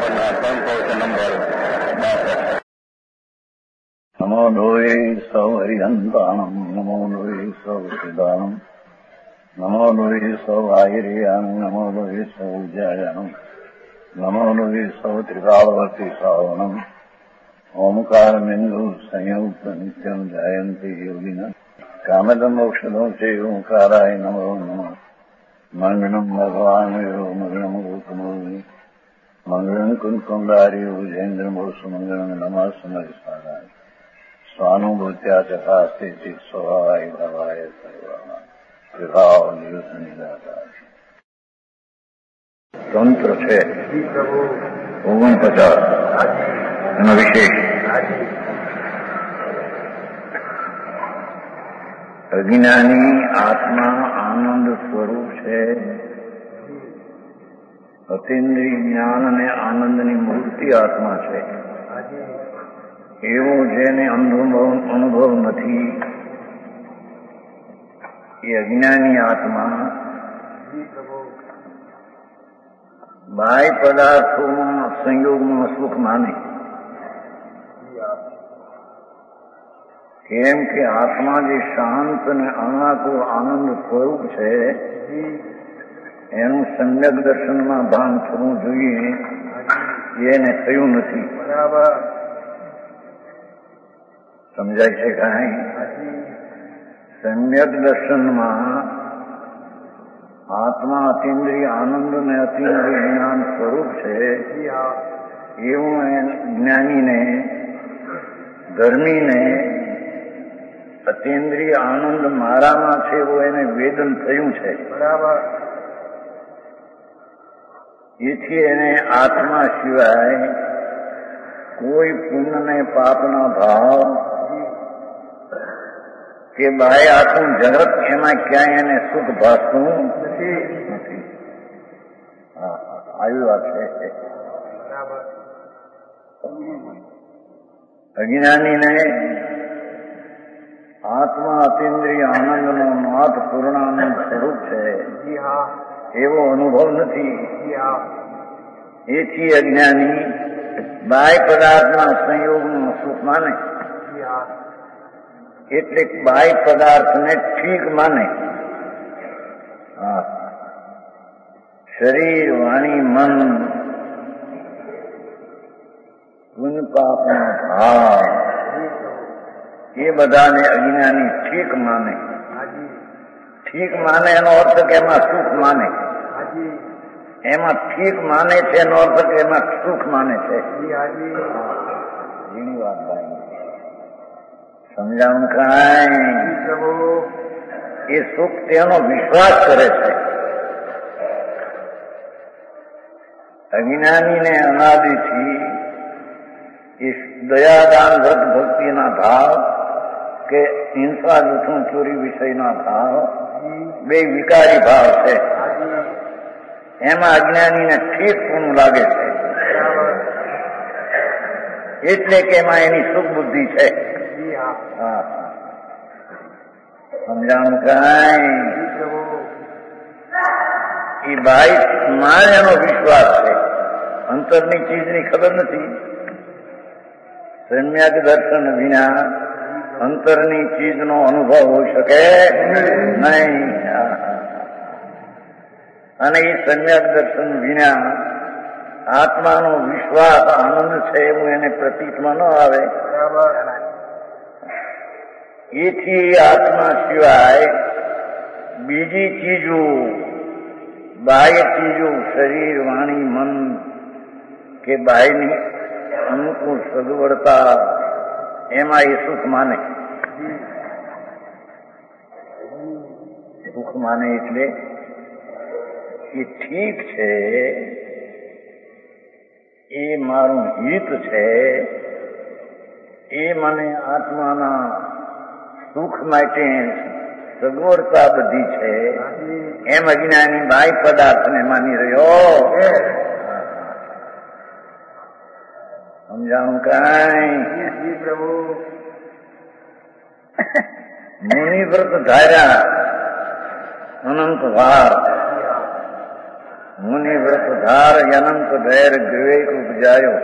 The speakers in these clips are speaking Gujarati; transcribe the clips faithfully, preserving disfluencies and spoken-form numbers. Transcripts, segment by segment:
સંકોચ નંબર નમો લોહે સૌ હરિહંતાણમ નમો લોહે સૌ સિદ્ધાણમ નમો લોહે સૌ આહિર્યાણમ નમો લોહે સૌ વિજયાણમ નમો લોહે સૌ ત્રિકાળવર્તી શ્રાવણમ ઓમકાર બિંદુ સંયુક્ત નિત્યમ જયંતી યોગિના કામદમ ઔષધો છે ઓંકારાય નમો નમઃ મંગળમ ભગવાન મંગળમ ગોતમોની મંગળમ કુંકુંડારી વિજેન્દ્રમો સુમંગળમ નમઃ સમરિસારાય સ્વાનુભૂત્યા તથા સ્થિતિ સ્વભાવાય ભવાય સર્વાના વિભાવ નિયુત નિરાકાર તંત્ર છે ઓગણપચાસ એનો વિશેષ અજ્ઞાની આત્મા આનંદ સ્વરૂપ છે. અતિન્દ્રિય જ્ઞાન અને આનંદની મૂર્તિ આત્મા છે. એવો જેને અનુભવ અનુભવ નથી એ અજ્ઞાની આત્મા બાહ્ય પદાર્થોમાં સંયોગમાં સુખ માને. કેમ કે આત્મા જે શાંત અને અનાકુળ આનંદ સ્વરૂપ છે એનું સમ્યક દર્શનમાં ભાન થવું જોઈએ, એને થયું નથી. બરાબર સમજાય છે કાંઈ? સમ્યક દર્શનમાં આત્મા અતિન્દ્રિય આનંદ અને અતિન્દ્રિય જ્ઞાન સ્વરૂપ છે એવું જ્ઞાનીને ધર્મીને અતિન્દ્રિય આનંદ મારામાં છે એવું એને વેદન થયું છે. બરાબર. એથી એને આત્મા સિવાય કોઈ પુણ્ય ને પાપના ભાવ કે બાહ્ય આખું જગત એમાં ક્યાંય એને સુખ ભાસતું નથી. આવી વાત છે. અજ્ઞાનીને આત્મા અતિન્દ્રિય આનંદનો નાથ પૂર્ણાનંદ સ્વરૂપ છે એવો અનુભવ નથી. એથી અજ્ઞાની બાહ્ય પદાર્થના સંયોગનું સુખ માને, એટલે બાહ્ય પદાર્થને ઠીક માને. શરીર વાણી મન પુણ્ય પાપના ભાવ એ બધાને અજ્ઞાની ઠીક માને. ઠીક માને એનો અર્થ કે એમાં સુખ માને. એમાં ઠીક માને છે એનો અર્થ કે એમાં સુખ માને છે. ઘણી વાત ભાઈ સમજાવું કાંઈ? એ સુખ તેનો વિશ્વાસ કરે છે. અજ્ઞાનીને અનાદિથી એ દયાદાન વ્રત ભક્તિના ભાવ કે હિંસા જૂઠું ચોરી વિષયના ભાવ બે વિકારી ભાવ છે. એમાં અજ્ઞાનીને ઠીક પૂરું લાગે છે, એટલે કે એમાં એની સુખ બુદ્ધિ છે. સમજાણું કાંઈ? એ બાહ્ય માં એનો વિશ્વાસ છે, અંતરની ચીજની ખબર નથી. સમ્યક દર્શન વિના અંતરની ચીજનો અનુભવ હોઈ શકે નહીં. અને એ સમ્યક દર્શન વિના આત્માનો વિશ્વાસ આનંદ છે એવું એને પ્રતીતમાં ન આવે. એથી આત્મા સિવાય બીજી ચીજો બાહ્ય ચીજો શરીર વાણી મન કે બાહ્યની અનુકૂળ સગવડતા એમાં એ સુખ માને. સુખ માને એટલે એ ઠીક છે, એ મારું હિત છે, એ મને આત્માના સુખ માટે સગવડતા બધી છે એમ અજ્ઞાની બાહ્ય પદાર્થને માની રહ્યો. સમજાણું કાંઈ? પ્રભુ મુનિવ્રત ધાર્યા અનંત વાર મુનિ વ્રતધાર અનંત ધૈર વિવેક ઉપજાયો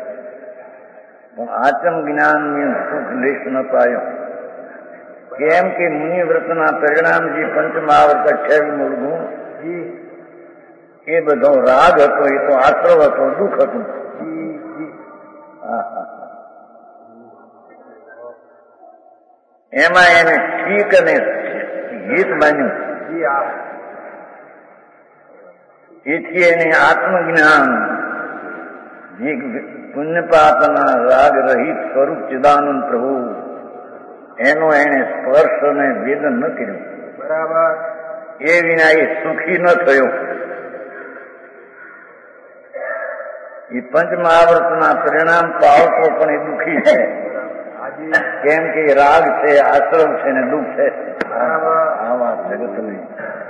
પણ આચમ જ્ઞાન સુખ લેશ ન પાયો. કેમ કે મુનિ વ્રતના પરિણામ જે પંચમહાવર્ત અઠ્યાવીસ મૂળ ગુણ એ બધો રાગ હતો, એ તો આશ્રવ હતો, દુઃખ હતું. એમાં એને ઠીક અને હિત માન્યું. એથી એને આત્મજ્ઞાન જે પુણ્યપાપના રાગ રહિત સ્વરૂપ ચિદાનંદ પ્રભુ એનો એને સ્પર્શ અને વેદન ન કર્યું. બરાબર. એ વિના એ સુખી ન થયો. એ પંચમહાવર્તના પરિણામ પાવતો પણ એ દુઃખી છે. કેમ કે રાગ છે, આશ્રમ છે ને દુઃખ છે. આ વાત જગતની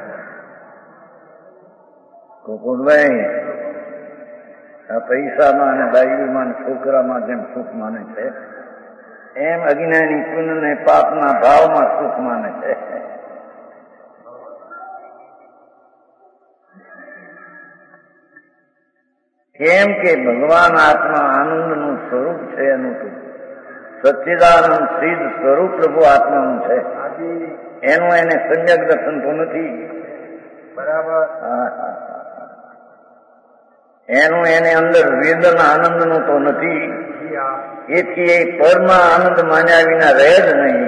ગોકુળભાઈ આ પૈસામાં અને બાઈમાં છોકરામાં જેમ સુખ માને છે એમ અજ્ઞાની પુણ્ય ને પાપના ભાવમાં સુખ માને છે. કેમ કે ભગવાન આત્મા આનંદનું સ્વરૂપ છે. એનું તો સચ્ચિદાનંદ સિદ્ધ સ્વરૂપ પ્રભુ આત્માનું છે. એનું એને સમ્યક દર્શન તો નથી. બરાબર. એનું એને અંદર વેદન આનંદનું તો નથી. એથી એ પરમ આનંદ માન્યા વિના રહે જ નહીં.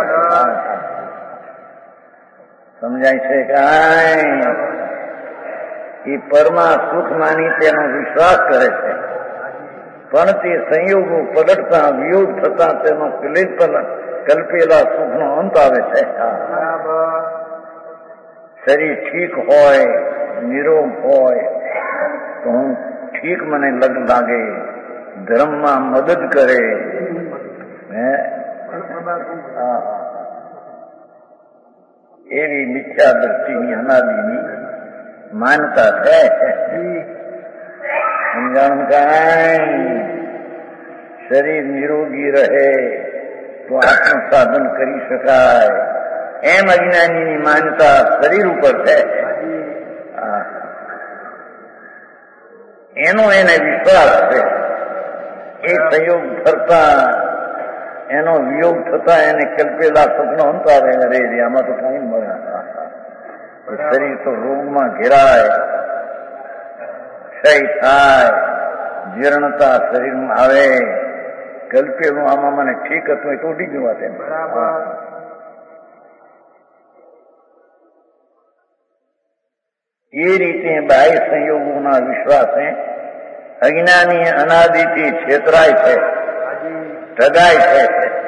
સમજાય છે કાંઈ? એ પરમા સુખ માની તેનો વિશ્વાસ કરે છે, પણ તે સંયોગો પલટતા વિયોગ થતા તેમાં કલ્પેલા સુખનો અંત આવે છે. શરીર ઠીક હોય, નિરોગ હોય તો હું ઠીક મને લગ લાગે, ધર્મમાં મદદ કરે. એવી મિથ્યા દ્રષ્ટિની અનાદિની માનતા છે. સમજાણ કાંઈ? શરીર નિરોગી રહે તો આત્મ સાધન કરી શકાય એમ અજ્ઞાનીની માન્યતા શરીર ઉપર છે. એનો એને વિશ્વાસ છે. એ સંયોગ થતા એનો વિયોગ થતા એને કલ્પેલા સુખનો અંત આવે. રે આમાં તો કઈ મળે. શરીર તો રોગમાં ઘેરાય, ક્ષય થાય, જીર્ણતા શરીરમાં આવે. કલ્પેલું આમાં મને ઠીક હતું એ તો ઉડી ગયું. વાત એમ એ રીતે બાહ્ય સંયોગોના વિશ્વાસે અજ્ઞાની અનાદિથી છેતરાય છે, ઠગાય છે.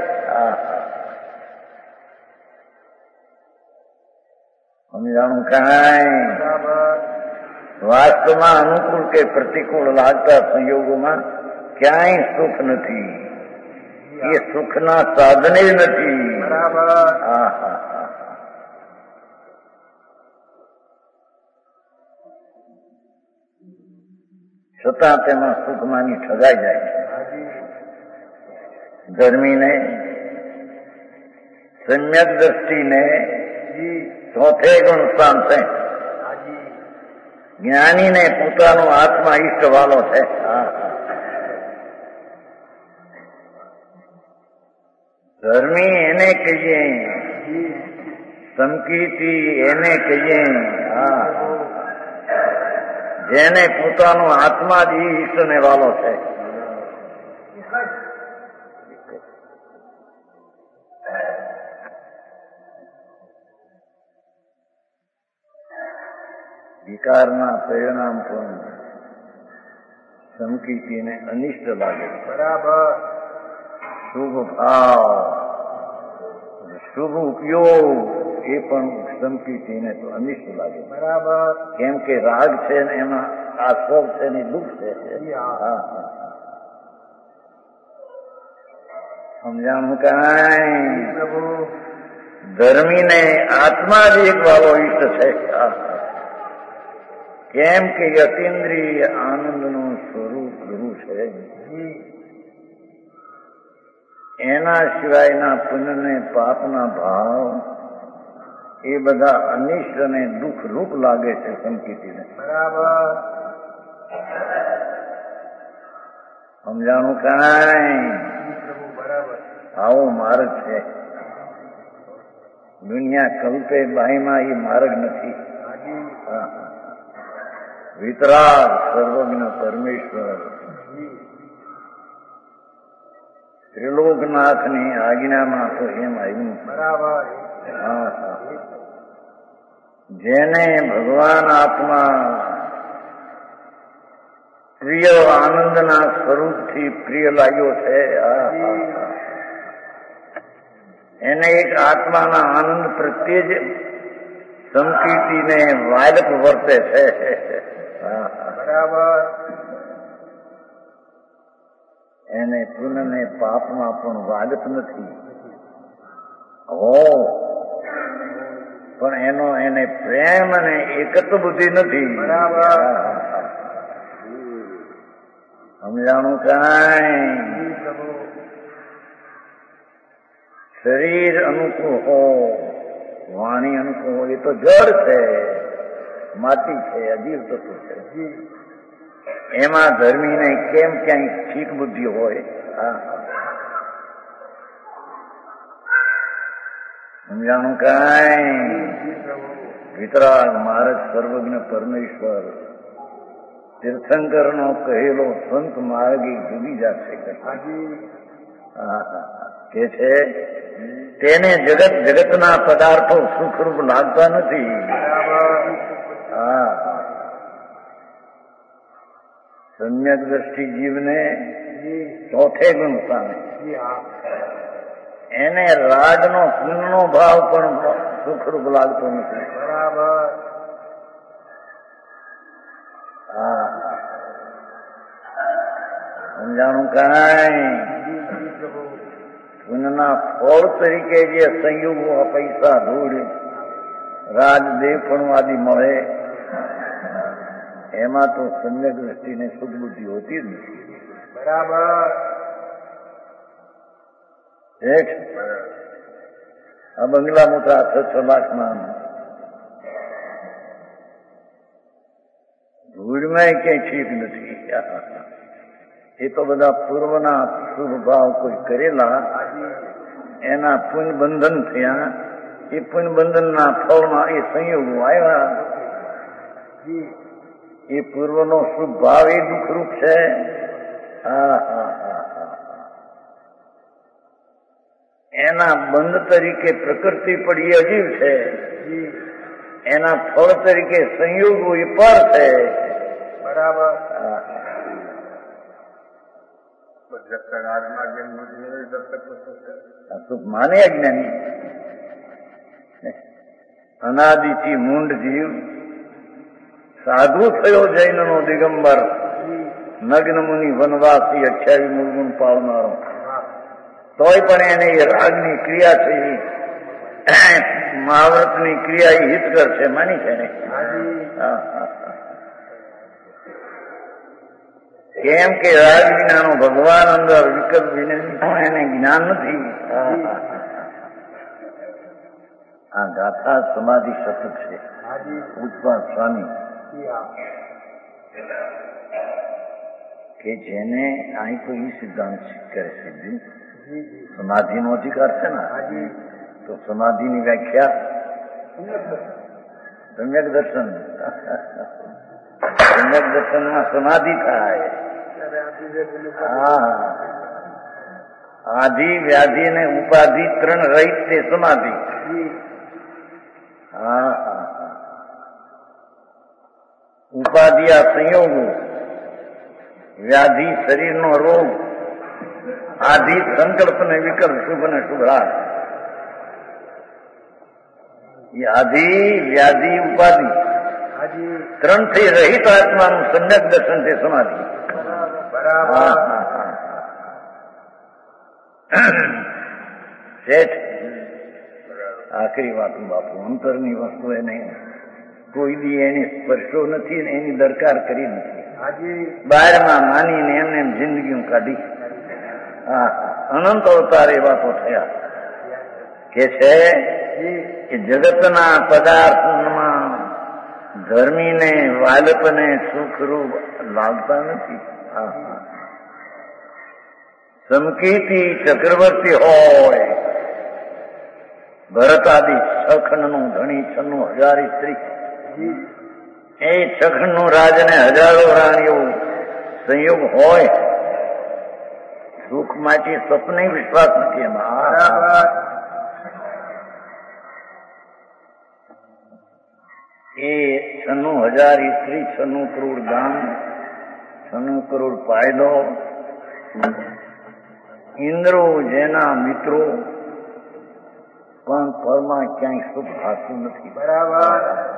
સમજાણું કાંઈ? વાસ્તવમાં અનુકૂળ કે પ્રતિકૂળ લાગતા સંયોગોમાં ક્યાંય સુખ નથી. એ સુખના સાધને નથી. છતાં તેમાં સુખ માની ઠગાઈ જાય છે. ધર્મીને, સમ્યક દ્રષ્ટિને ચોથે ગુણ સ્થાન છે. જ્ઞાનીને પોતાનો આત્મા ઈષ્ટ વાલો છે. ધર્મી એને કહીએ, સંકીર્તિ એને કહીએ, જેને પોતાનો આત્મા જ ઈષ્ટ ને વાલો છે. વિકારના પરિણામ પણ સંકીર્તિને અનિષ્ટ લાગે. બરાબર. શુભ ભાવ, શુભ ઉપયોગ એ પણ સંકીર્તિને તો અનિષ્ટ લાગે. બરાબર. કેમ કે રાગ છે ને એમાં આશ્રવ છે ને દુઃખ છે. સમજાણું કાંઈ? ધર્મીને આત્મા જ એક વાળો ઈષ્ટ છે. કેમ કે અતિન્દ્રિય આનંદનું સ્વરૂપ પ્રભુ છે. એના સિવાયના પુણ્ય ને પાપના ભાવ એ બધા અનિષ્ટ અને દુઃખ રૂપ લાગે છે સંકિતીને. બરાબર. સમજાણું કાંઈ? બરાબર. આવો માર્ગ છે. દુનિયા કલ્પે બાહીમાં એ માર્ગ નથી. વિતરાગ સર્વજ્ઞ પરમેશ્વર ત્રિલોકનાથની આજ્ઞામાં તો એમ આવ્યું. બરાબર. હા હા. જેને ભગવાન આત્મા પ્રિય આનંદના સ્વરૂપથી પ્રિય લાગ્યો છે, એને એક આત્માના આનંદ પ્રત્યે જ સંકિતીને વાયલપ વર્તે છે. બરાબર. એને પુણ્યને પાપમાં પણ વાયલપ નથી. હો પણ એનો એને પ્રેમ અને એકત્વ બુદ્ધિ નથી. બરાબર. સમજાણું કાંઈ? શરીર અનુકૂળ હો, વાણી અનુકૂળ હોય, એ તો જળ છે, માટી છે, અજીવ તત્વ છે. એમાં ધર્મીને કેમ ક્યાંય ઠીક બુદ્ધિ હોય? હા, સમજાણું કાંઈ? વિતરાગ માર્ગ સર્વજ્ઞ પરમેશ્વર તીર્થંકર નો કહેલો સંત માર્ગી જુદી જાશે કે છે. તેને જગત જગતના પદાર્થો સુખરૂપ લાગતા નથી. હા, સમ્યક દ્રષ્ટિ જીવને ચોથે ગુણ સામે એને રાગનો પુણ્યનો ભાવ પણ સુખરૂપ લાગતો નથી. બરાબર. હા, સમજાણું કાંઈ? પુણ્યના ફળ તરીકે જે સંયોગો પૈસા ધૂળ રાજ દેવપણું આદિ મળે એમાં તો સમ્યક દ્રષ્ટિને શુદ્ધ બુદ્ધિ હોતી જ નથી. બરાબર. આ બંગલા મોટા છ છ લાખમાં ધૂળમાં ક્યાંય ઠીક નથી. એ તો બધા પૂર્વના શુભ ભાવ કોઈ કરેલા, એના પુણ્ય બંધન થયા. એ પુણ્ય બંધનના ફળમાં એ સંયોગો આવ્યા. એ પૂર્વનો શુભ ભાવ એ દુઃખરૂપ છે. હા હા હા હા. એના બંધ તરીકે પ્રકૃતિ પડી અજીવ છે, એના ફળ તરીકે સંયોગો એ પર છે. બરાબર. સુખ માને અજ્ઞાની. અનાદિથી મૂંડ જીવ સાધુ થયો જૈનનો દિગંબર, નગ્ન મુનિ વનવાસી અઠ્યાવી મૂળગુણ પાળનારો, તોય પણ એને એ રાગની ક્રિયા છે, મહાવ્રતની ક્રિયા એ હિતકર છે, માની છે ને. કેમ કે રાગ વિનાનો ભગવાન અંદર વિકલ્પ વિના એને જ્ઞાન નથી. આ ગાથા સમાધિ શતક છે. ઉત્પન્ન સ્વામી કે જેને અહીં તો એ સિદ્ધાંત કરે સિદ્ધિ સમાધિનો અધિકાર છે ને, તો સમાધિની વ્યાખ્યા સમ્યક દર્શન. સમ્યક દર્શનમાં સમાધિ થાય. હા, આધિ વ્યાધિ અને ઉપાધિ ત્રણ રહિત છે સમાધિ. હા હા. ઉપાધિ આ સંયોગો, વ્યાધિ શરીરનો રોગ, આધિ સંકલ્પ ને વિકલ્પ શુભ ને શુભ રાગ. એ આધિ વ્યાધિ ઉપાધિ ત્રણ થી રહિત આત્માનું સમ્યક દર્શન છે સમાધિ. શેઠ આખરી વાત બાપુ, અંતરની વસ્તુ એને કોઈ દી એની સ્પર્શો નથી ને એની દરકાર કરી નથી. બહારમાં માનીને એમને એમ જિંદગી કાઢી. હા, અનંત અવતાર એવા તો થયા કે છે કે જગતના પદાર્થમાં ધર્મીને વાલપને સુખરૂપ લાગતા નથી. સમકીર્તિ ચક્રવર્તી હોય, ભરતાદિ છખંડનું ધણી છન્નું હજારી સ્ત્રી, એ છખંડનું રાજને હજારો રાણીઓ સંયોગ હોય, સુખ માટે સ્વપ્ને વિશ્વાસ નથી એમાં. એ છન્નું હજાર સ્ત્રી, છન્નું કરોડ દાન, છન્નું કરોડ ફાયદો, ઇન્દ્રો જેના મિત્રો, પણ પરમાં ક્યાંય સુખ થતું નથી. બરાબર.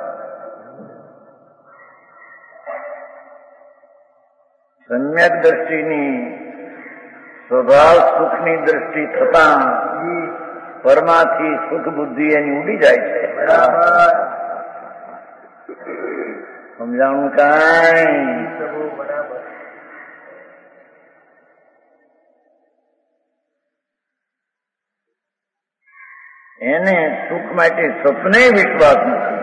સમ્યક દ્રષ્ટિની સ્વભાવ સુખની દ્રષ્ટિ થતા પરમાથી સુખ બુદ્ધિ એની ઉડી જાય છે. બરાબર. સમજાણું કાંઈ? બરાબર. એને સુખ માટે સપને વિશ્વાસ નથી.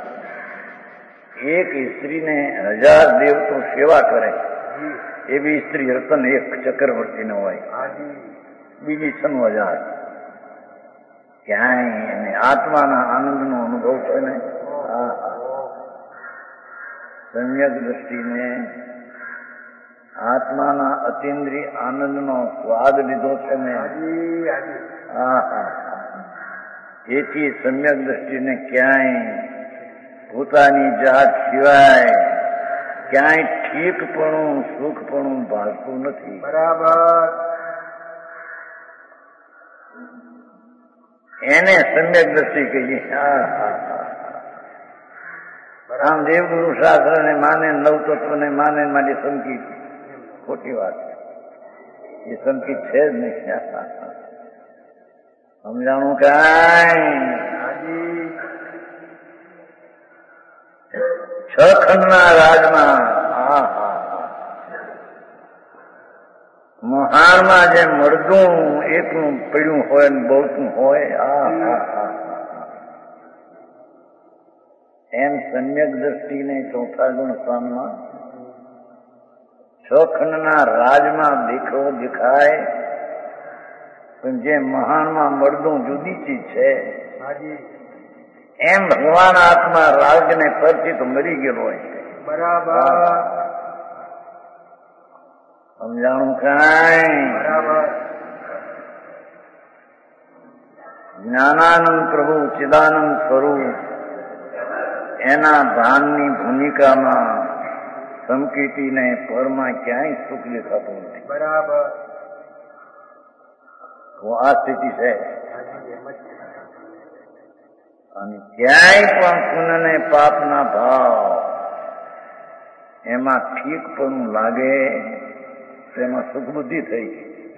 એક સ્ત્રીને હજાર દેવતો સેવા કરે એવી સ્ત્રી રતન એક ચક્રવર્તી ન હોય, બીજી છન્નું હજાર. ક્યાંય એને આત્માના આનંદનો અનુભવ છે ને. સમ્યક દ્રષ્ટિને આત્માના અતિન્દ્રિય આનંદનો સ્વાદ લીધો છે ને. હા હા એથી સમ્યક દ્રષ્ટિને ક્યાંય પોતાની જાત સિવાય ક્યાંય ઠીકપણું સુખપણું ભાગતું નથી. બરાબર. એને સમ્યક દ્રષ્ટિ કહીએ. હા હા હા આમ દેવગુરુ શાસ્ત્ર ને માને, નવતત્વ ને માને માટે સંકિત ખોટી વાત. એ સંકિત છે જ નહીં. સમજાણું કાંઈ? છ ખંડના રાજમાં હા હા મહારમાં જે મળદું એકનું પડ્યું હોય ને બહુતું હોય, આ હા હા એમ સમ્યક દ્રષ્ટિને ચોથા ગુણ સ્થાનમાં છ ખંડના રાજમાં દેખવો દેખાય, પણ જે મહાનમાં મળદું જુદી ચીજ છે એમ ભગવાન આત્મા રાજને પરથી તો મરી ગયેલો હોય. બરાબર. સમજાણું કાંઈ? બરાબર. જ્ઞાનાનંદ પ્રભુ ચિદાનંદ સ્વરૂપ એના ભાનની ભૂમિકામાં સમકીટીને પરમાં ક્યાંય સુખ દેખાતું નથી. બરાબર. તો આ સ્થિતિ છે. અને ક્યાંય પણ પુણ્ય ને પાપના ભાવ એમાં ઠીક પણ લાગે તેમાં સુખ બુદ્ધિ થઈ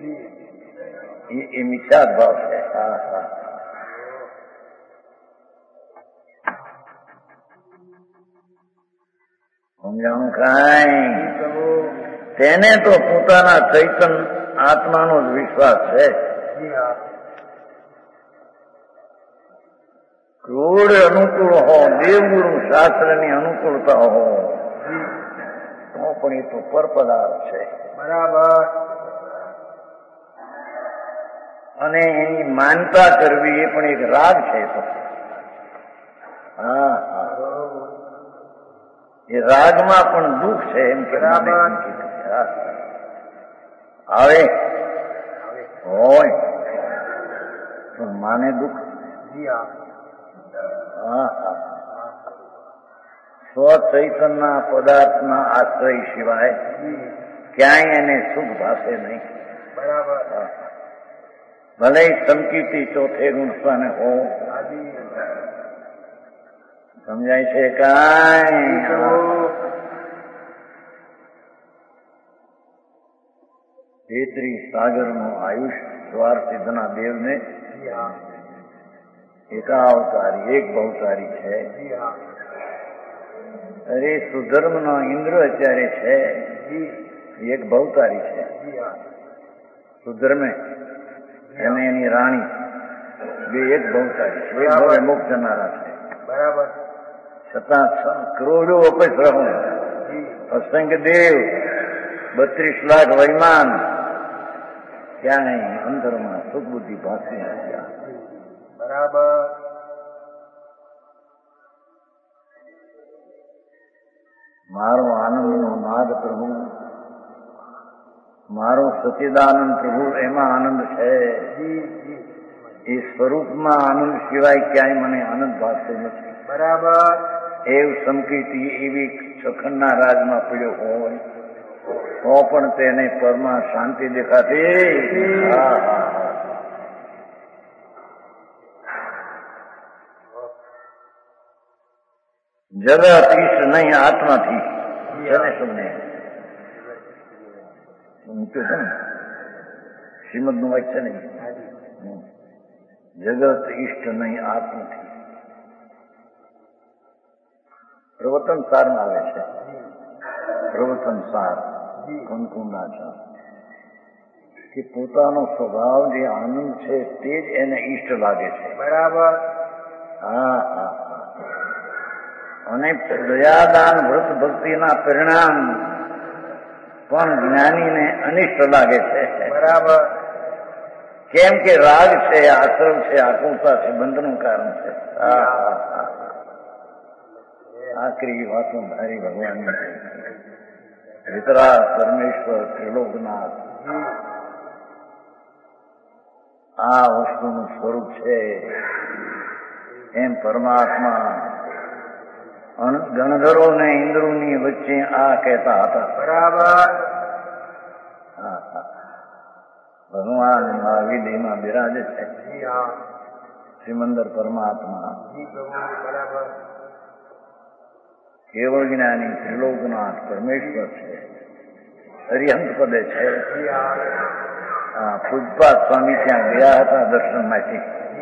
એ મિથ્યા ભાવ છે. હા હા સમજાણું કાંઈ? તેને તો પોતાના ચૈતન આત્માનો જ વિશ્વાસ છે. ક્રોડ અનુકૂળ હો, દેવગુરુ શાસ્ત્રની અનુકૂળતા હો, તો પણ એ તો પરપદાર્થ છે. બરાબર. અને એની માનતા કરવી એ પણ એક રાગ છે. તો હા હા એ રાગમાં પણ દુઃખ છે એમ કે આવે હોય તો માને દુઃખ. હા હા સ્વચૈતનના પદાર્થના આશ્રય સિવાય ક્યાંય એને સુખ ભાષે નહીં. બરાબર. ભલે સમકીર્તિ ચોથે ગુણ સ્થાને હો. સમજાય છે કાંઈ? તેત્રીસ સાગરનું આયુષ દ્વાર સિદ્ધના દેવને એકાવતારી એક ભવતારી છે. અરે સુધર્મનો ઇન્દ્ર અત્યારે છે એક ભવતારી છે. સુધર્મે અને એની રાણી બે એક ભવતારી છે, એક ભવે મોક્ષ જનારા છે. બરાબર. છતાં કરોડો અપેક્ષ રહું જી. અસંખ્ય દેવ બત્રીસ લાખ વૈમાન ક્યાંય અંદરમાં સુખ બુદ્ધિ ભાસી નથી. બરાબર. મારો આનંદનો નાદ પ્રભુ, મારો સચિદાનંદ પ્રભુ, એમાં આનંદ છે. જી જી. એ સ્વરૂપમાં આનંદ સિવાય ક્યાંય મને આનંદ ભાસતો નથી. બરાબર. એવ સંકીર્તિ એવી છખંડના રાજમાં પડ્યો હોય તો પણ તેને પરમાં શાંતિ દેખાતી. હા હા હા. જગત ઈષ્ટ નહીં આત્માથી જેને તમને મૂક્યું છે ને શ્રીમદ નું વાક્ય છે ને, જગત ઈષ્ટ નહીં આત્માથી. પ્રવચન સારમાં આવે છે, પ્રવચન સાર કંકુંડાચાર, કે પોતાનો સ્વભાવ જે આનંદ છે તે જ એને ઈષ્ટ લાગે છે. બરાબર. હા હા હા. અને દયાદાન વ્રત ભક્તિના પરિણામ પણ જ્ઞાનીને અનિષ્ટ લાગે છે. બરાબર. કેમ કે રાગ છે, આશ્રમ છે, આકુલતા છે, બંધનું કારણ છે. હા હા હા. આખરી વાતો ધારી ભગવાનની વિતરાગ પરમેશ્વર ત્રિલોકનાથ આ વસ્તુનું સ્વરૂપ છે. એમ પરમાત્મા ગણધરો ને ઇન્દ્રોની વચ્ચે આ કહેતા હતા. બરાબર. હા હા. ભગવાન મહાવીરમાં બિરાજે છે જી હા. શ્રીમંદર પરમાત્મા જી પ્રભુ. બરાબર. કેવળ જ્ઞાની ત્રિલોકનાથ પરમેશ્વર છે, અરિહંત પદે છે. જી હા. હા. પૂજપાદ સ્વામી ત્યાં ગયા હતા દર્શન માટે.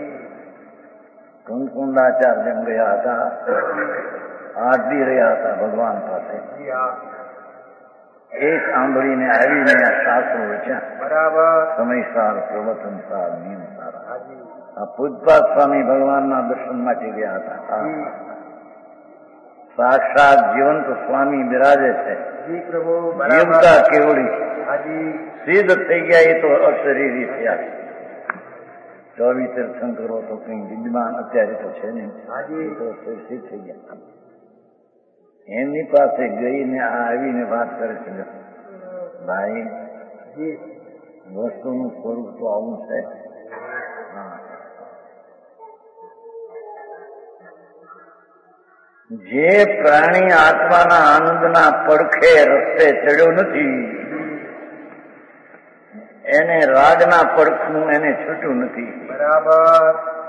કંકુંડાચાર્ય જેમ ગયા હતા, આરતી રહ્યા હતા ભગવાન પાસે. જી હા. એ સાંભળીને આવીને આ શાસ્ત્રો રચ્યા. બરાબર. સમયસાર, પ્રવચન સાર, નિયમ સારા. હાજી. આ પૂજપાદ સ્વામી ભગવાનના દર્શન માટે ગયા હતા. જી. સાક્ષાત જીવંત સ્વામી બિરાજે છે. જી પ્રભુ. બરાબર. જીવતા કેવડી હાજી. સિદ્ધ થઈ ગયા. એ તો અશરીરી થયા. ચોવીસ તીર્થંકરો તો કઈ વિદ્યમાન અત્યારે તો છે નહીં. હાજી. એ તો સિદ્ધ થઈ ગયા. એમની પાસે ગઈને આ આવીને વાત કરે છે, ભાઈ જી. વસ્તુનું સ્વરૂપ તો આવું છે. હા. જે પ્રાણી આત્માના આનંદના પડખે રસ્તે ચડ્યો નથી એને રાગના પડખું એને છૂટ્યું નથી. બરાબર.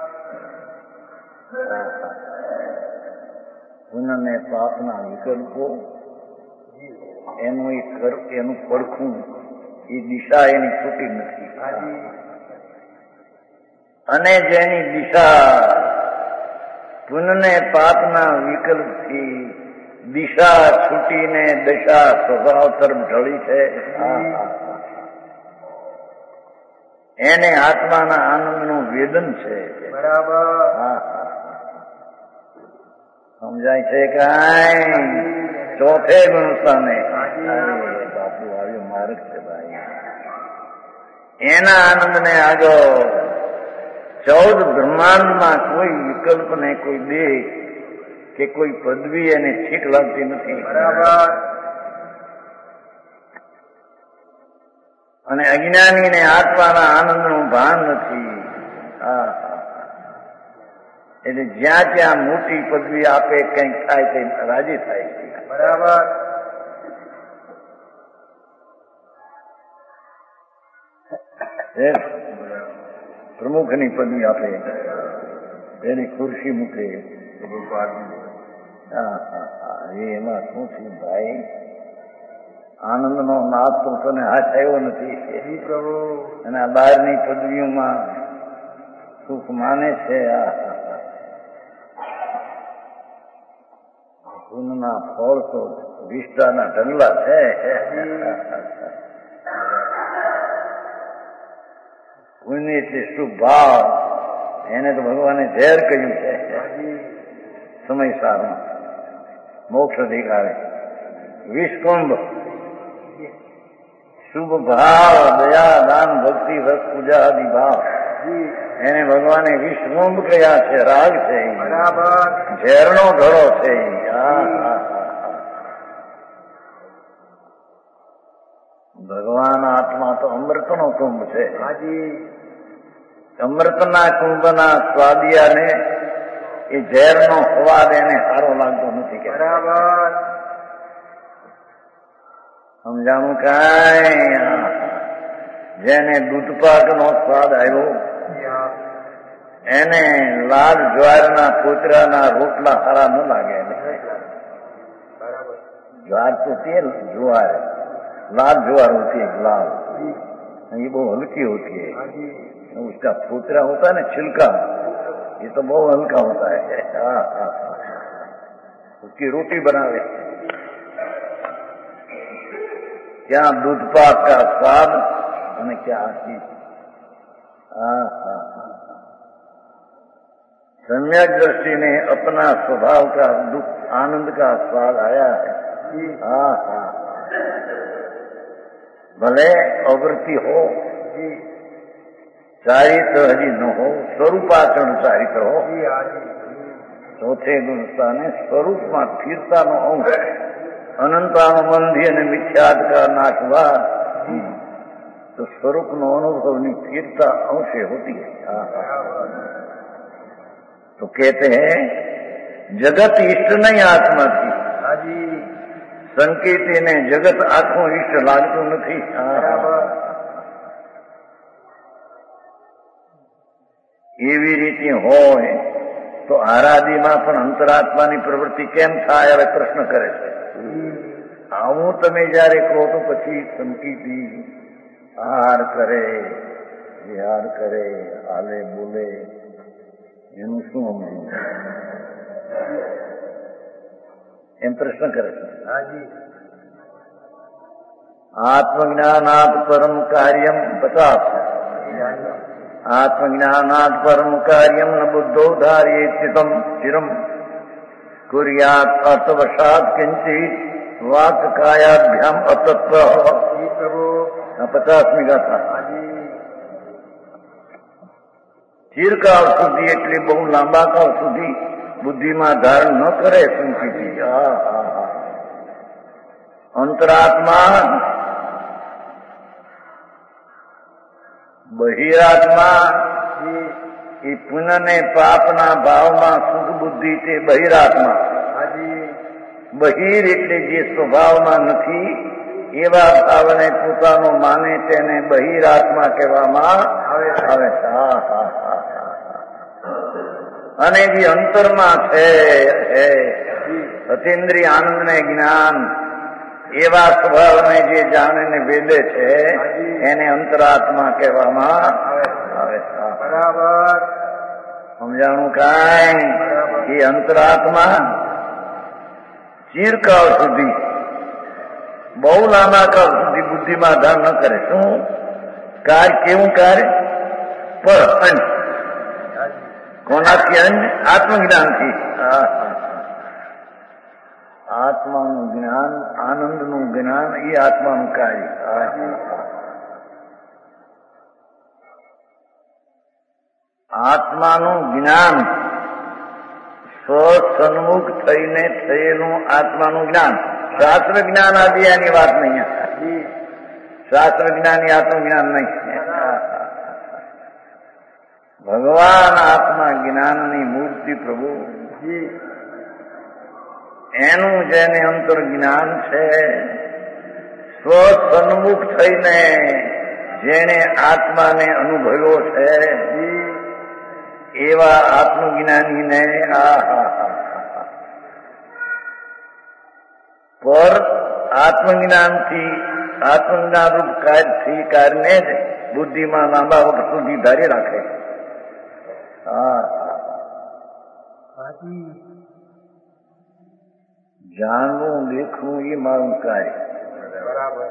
પુનઃને પાપના વિકલ્પો એનું એનું પડખું એ દિશા એની છૂટી નથી. હાજી. અને જેની દિશા પુનઃને પાપના વિકલ્પથી દિશા છૂટીને દશા સ્વભાવ તરફ ઢળી છે, એને આત્માના આનંદનું વેદન છે. બરાબર. હા હા. સમજાય છે કાંઈ? ચોથે ગુણસ્થાને બાપુ આવ્યો માર્ગ છે ભાઈ. એના આનંદને આગળ ચૌદ બ્રહ્માંડમાં કોઈ વિકલ્પ ને કોઈ દેહ કે કોઈ પદવી એને ઠીક લાગતી નથી. બરાબર. અને અજ્ઞાનીને આત્માના આનંદનું ભાન નથી. હા હા. એટલે જ્યાં ત્યાં મોટી પદવી આપે કંઈક થાય તે રાજી થાય. બરાબર. પ્રમુખની પદવી આપે, એની ખુરશી મૂકે. હા હા હા. એમાં શું થયું ભાઈ? આનંદનો નાદ તો તને હાથ આવ્યો નથી. પ્રભુ. અને આ બહારની પદવીઓમાં સુખ માને છે. આ ગુણના ફળ તો વિષ્ટાના ઢગલા છે. પુણ્ય એટલે શુભ ભાવ, એને તો ભગવાને ઝેર કહ્યું છે સમય સારમાં મોક્ષ અધિકારે વિષકુંભ શુભ ભાવ દયા દાન ભક્તિ રસ પૂજા આદિ ભાવ એને ભગવાને વિષકુંભ કયા છે રાગ છે ઝેરનો ઘડો છે ભગવાન આત્મા તો અમૃતનો કુંભ છે અમૃતના કુંભના સ્વાદિયાને એ ઝેરનો સ્વાદ એને સારો લાગતો નથી કે બરાબર સમજાણું કાંઈ જેને દૂધપાકનો સ્વાદ આવ્યો એને લાલ જ્વારના પોતરાના રોટલા સારા ન લાગે ज्वार तो तेल ज्वार लाल ज्वार होती है लाल ये बहुत हल्की होती है उसका फूतरा होता है ना छिलका ये तो बहुत हल्का होता है हाँ हाँ उसकी रोटी बनावे क्या दूध पाक का स्वाद અને क्या चीज हाँ हाँ सम्यक दृष्टि ने अपना स्वभाव का दुख आनंद का स्वाद आया है हाँ हाँ भले अवृत्ति हो चारित्र हजी न हो स्वरूपाचरण चारित्र हो चौथे गुणस्थाने स्वरूप में स्थिरता नो अंश अनंतानुबंधी અને મિથ્યાત્કા નાશવા तो स्वरूप नो अनुभव ની स्थिरता अंशे होती है तो कहते हैं जगत इष्ट नहीं आत्मा थी संकेती ने जगत आखो इष्ट लागतो નથી એવી રીતે હોય તો આરાદિમાં પણ અંતરાત્માની પ્રવૃત્તિ કેમ થાય હવે પ્રશ્ન કરે છે આવું તમે જયારે કહો તો પછી સંકેતી આહાર કરે વિહાર કરે હાલે બોલે એનું શું સમજવું એમ પ્રશ્ન કરે છે આત્મજ્ઞાનાત પરમ કાર્યમ પચાસ આત્મજ્ઞાનાત પરમ કાર્યમ ન બુદ્ધો ધાર્યે ચિતમ ચિરમ કુર્યાત અર્થવશાત કિંચિત વાક કાયાભ્યામ અતત્વ પચાસમી ગાથા ચિરકાળ સુધી એટલે બહુ લાંબા કાળ સુધી બુદ્ધિમાં ધારણ ન કરે સંકેતી અંતરાત્મા બહિરાત્મા એ પુણ્ય ને પાપના ભાવમાં સુખ બુદ્ધિ તે બહિરાત્મા બહિર એટલે જે સ્વભાવમાં નથી એવા ભાવને પોતાનો માને તેને બહિરાત્મા કહેવામાં આવે છે હા હા હા અને જે અંતરમાં છે અતીન્દ્રિય આનંદ ને જ્ઞાન એવા સ્વભાવને જે જાણે ને વેદે છે એને અંતરાત્મા કહેવામાં આવે છે બરાબર સમજાણું કાંઈ એ અંતરાત્મા ચિરકાળ સુધી બહુ લાંબા કાળ સુધી બુદ્ધિમાં ધાર ન કરે શું કાર્ય કેવું કાર્ય પર અંશ કોનાથી અંશ આત્મજ્ઞાનથી આત્માનું જ્ઞાન આનંદનું જ્ઞાન એ આત્માનું કાર્ય આત્માનું જ્ઞાન સ્વસન્મુખ થઈને થયેલું આત્માનું જ્ઞાન શાસ્ત્ર જ્ઞાન આદિ એની વાત નહીં શાસ્ત્ર જ્ઞાન એ આત્મજ્ઞાન નહીં ભગવાન આત્મા જ્ઞાનની મૂર્તિ પ્રભુ એનું જેને અંતર જ્ઞાન છે સ્વસન્મુખ થઈને જેને આત્માને અનુભવ્યો છે એવા આત્મજ્ઞાનીને આ પર આત્મજ્ઞાનથી આત્મજ્ઞાન રૂપ કાર્યથી કાર્યને જ બુદ્ધિમાં લાંબા વખત સુધી ધારી રાખે હા જાણવું દેખવું એ મારું કાર્ય બરાબર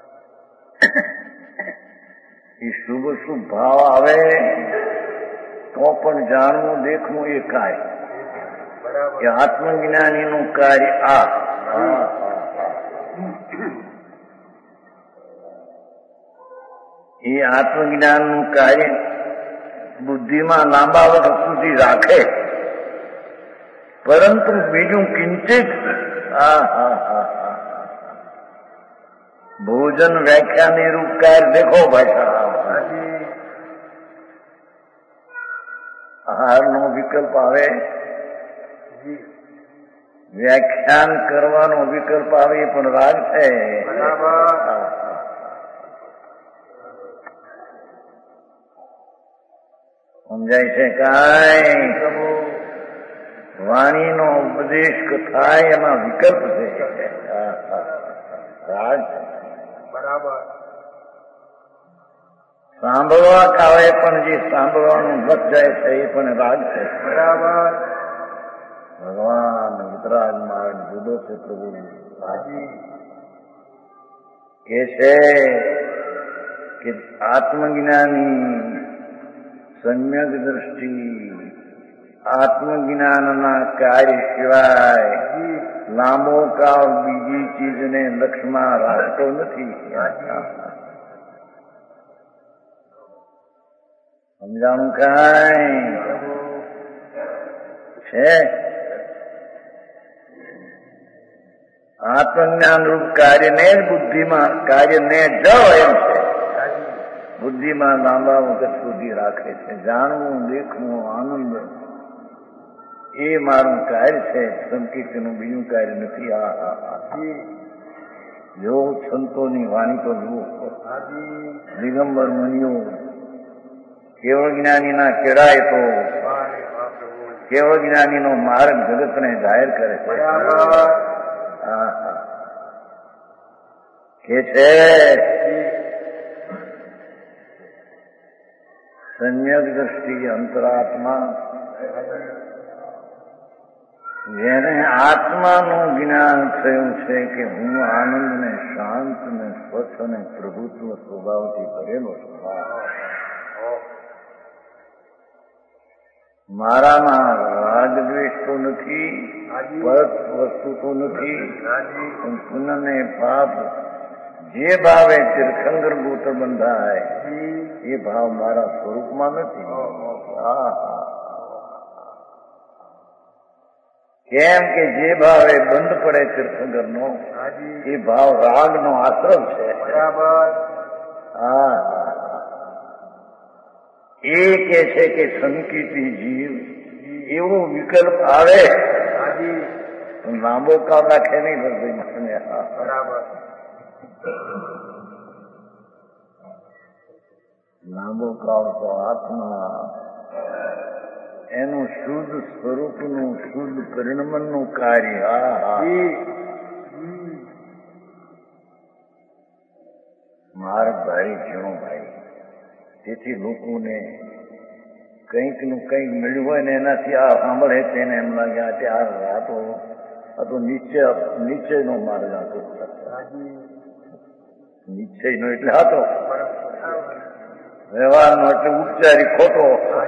એ શુભ શુભ ભાવ આવે તો પણ જાણવું દેખવું એ કાય બરાબર એ આત્મજ્ઞાનીનું કાર્ય આ એ આત્મજ્ઞાનનું કાર્ય બુદ્ધિમાં લાંબા વખત સુધી રાખે, પરંતુ બીજું કિંચિત હા હા હા હા ભોજન વ્યાખ્યાની રૂપ કાર્ય દેખો ભાષા આહારનો વિકલ્પ આવે, વ્યાખ્યાન કરવાનો વિકલ્પ આવે એ પણ રાગ છે. સમજાય છે કાંઈ? વાણીનો ઉપદેશ થાય એમાં વિકલ્પ છે, રાગ છે. બરાબર સાંભળવા કાવે પણ જે સાંભળવાનું લખ જાય છે એ પણ રાગ છે. બરાબર ભગવાન વિતરાગ માર્ગ જુદો છે. પ્રભુ કે છે કે આત્મજ્ઞાની સમ્યક દ્રષ્ટિ આત્મજ્ઞાનના કાર્ય સિવાય લાંબો કાળ બીજી ચીજને લક્ષમાં રાખતો નથી. સમજાણું કાંઈ છે? આત્મજ્ઞાન રૂપ કાર્યને જ બુદ્ધિમાં કાર્યને જ એમ છે બુદ્ધિમાં લાંબા વખત સુધી રાખે છે. જાણવું દેખવું આનંદ એ મારું કાર્ય છે, સંકીર્તનું બીજું કાર્ય નથી. આ જો સંતોની વાણી તો જુઓ, દિગંબર મુનિઓ કેવળ જ્ઞાનીના કેળાય તો કેવળ જ્ઞાનીનો માર્ગ જગતને જાહેર કરે છે. કે છે સમ્યક દ્રષ્ટિ અંતરાત્મા જેને આત્માનું જ્ઞાન થયું છે કે હું આનંદ ને શાંત ને સ્વચ્છ અને પ્રભુત્વ સ્વભાવથી ભરેલો છું. મારામાં રાગ દ્વેષ તો નથી, પરત વસ્તુ તો નથી, પુનઃને પાપ જે ભાવે તીર્થંકર ગોત્ર બંધાય એ ભાવ મારા સ્વરૂપમાં નથી. કેમ કે જે ભાવે બંધ પડે તીર્થંકર નો એ ભાવ રાગ નો આશ્રમ છે. હા એ કે છે કે સંકિતી જીવ એવો વિકલ્પ આવે લાંબો કાળ રાખે નહીં. બરાબર લાંબો કાળ તો આત્મા એનું શુદ્ધ સ્વરૂપનું શુદ્ધ પરિણમનનું કાર્ય માર્ગ ભારી ઝીણો ભાઈ. તેથી લોકોને કંઈક નું કંઈક મળ્યું હોય ને એનાથી આ સાંભળે તેને એમ લાગે આ તો આ તો નિશ્ચય નિશ્ચયનો માર્ગ હતો. નિશ્ચયનો એટલે હતો, વ્યવહારનો એટલે ઉપચારી ખોટો.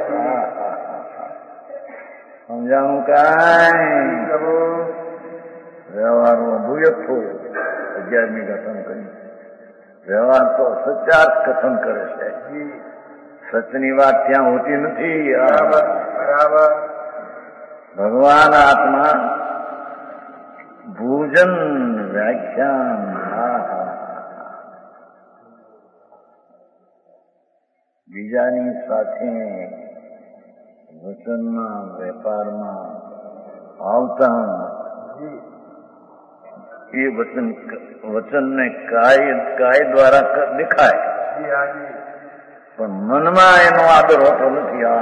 સમજાણું કાંઈ? વ્યવહારમાં ભૂયથો અગિયારમી કથન કરી. વ્યવહાર તો સચ્ચાર્થ કથન કરે છે, સચની વાત ત્યાં હોતી નથી. બરાબર ભગવાન આત્મા ભોજન વ્યાખ્યાન બીજાની સાથે વચનમાં વેપારમાં આવતા એ વચન વચનને કાય કાય દ્વારા દેખાય પણ મનમાં એનો આદર હોતો નથી. આ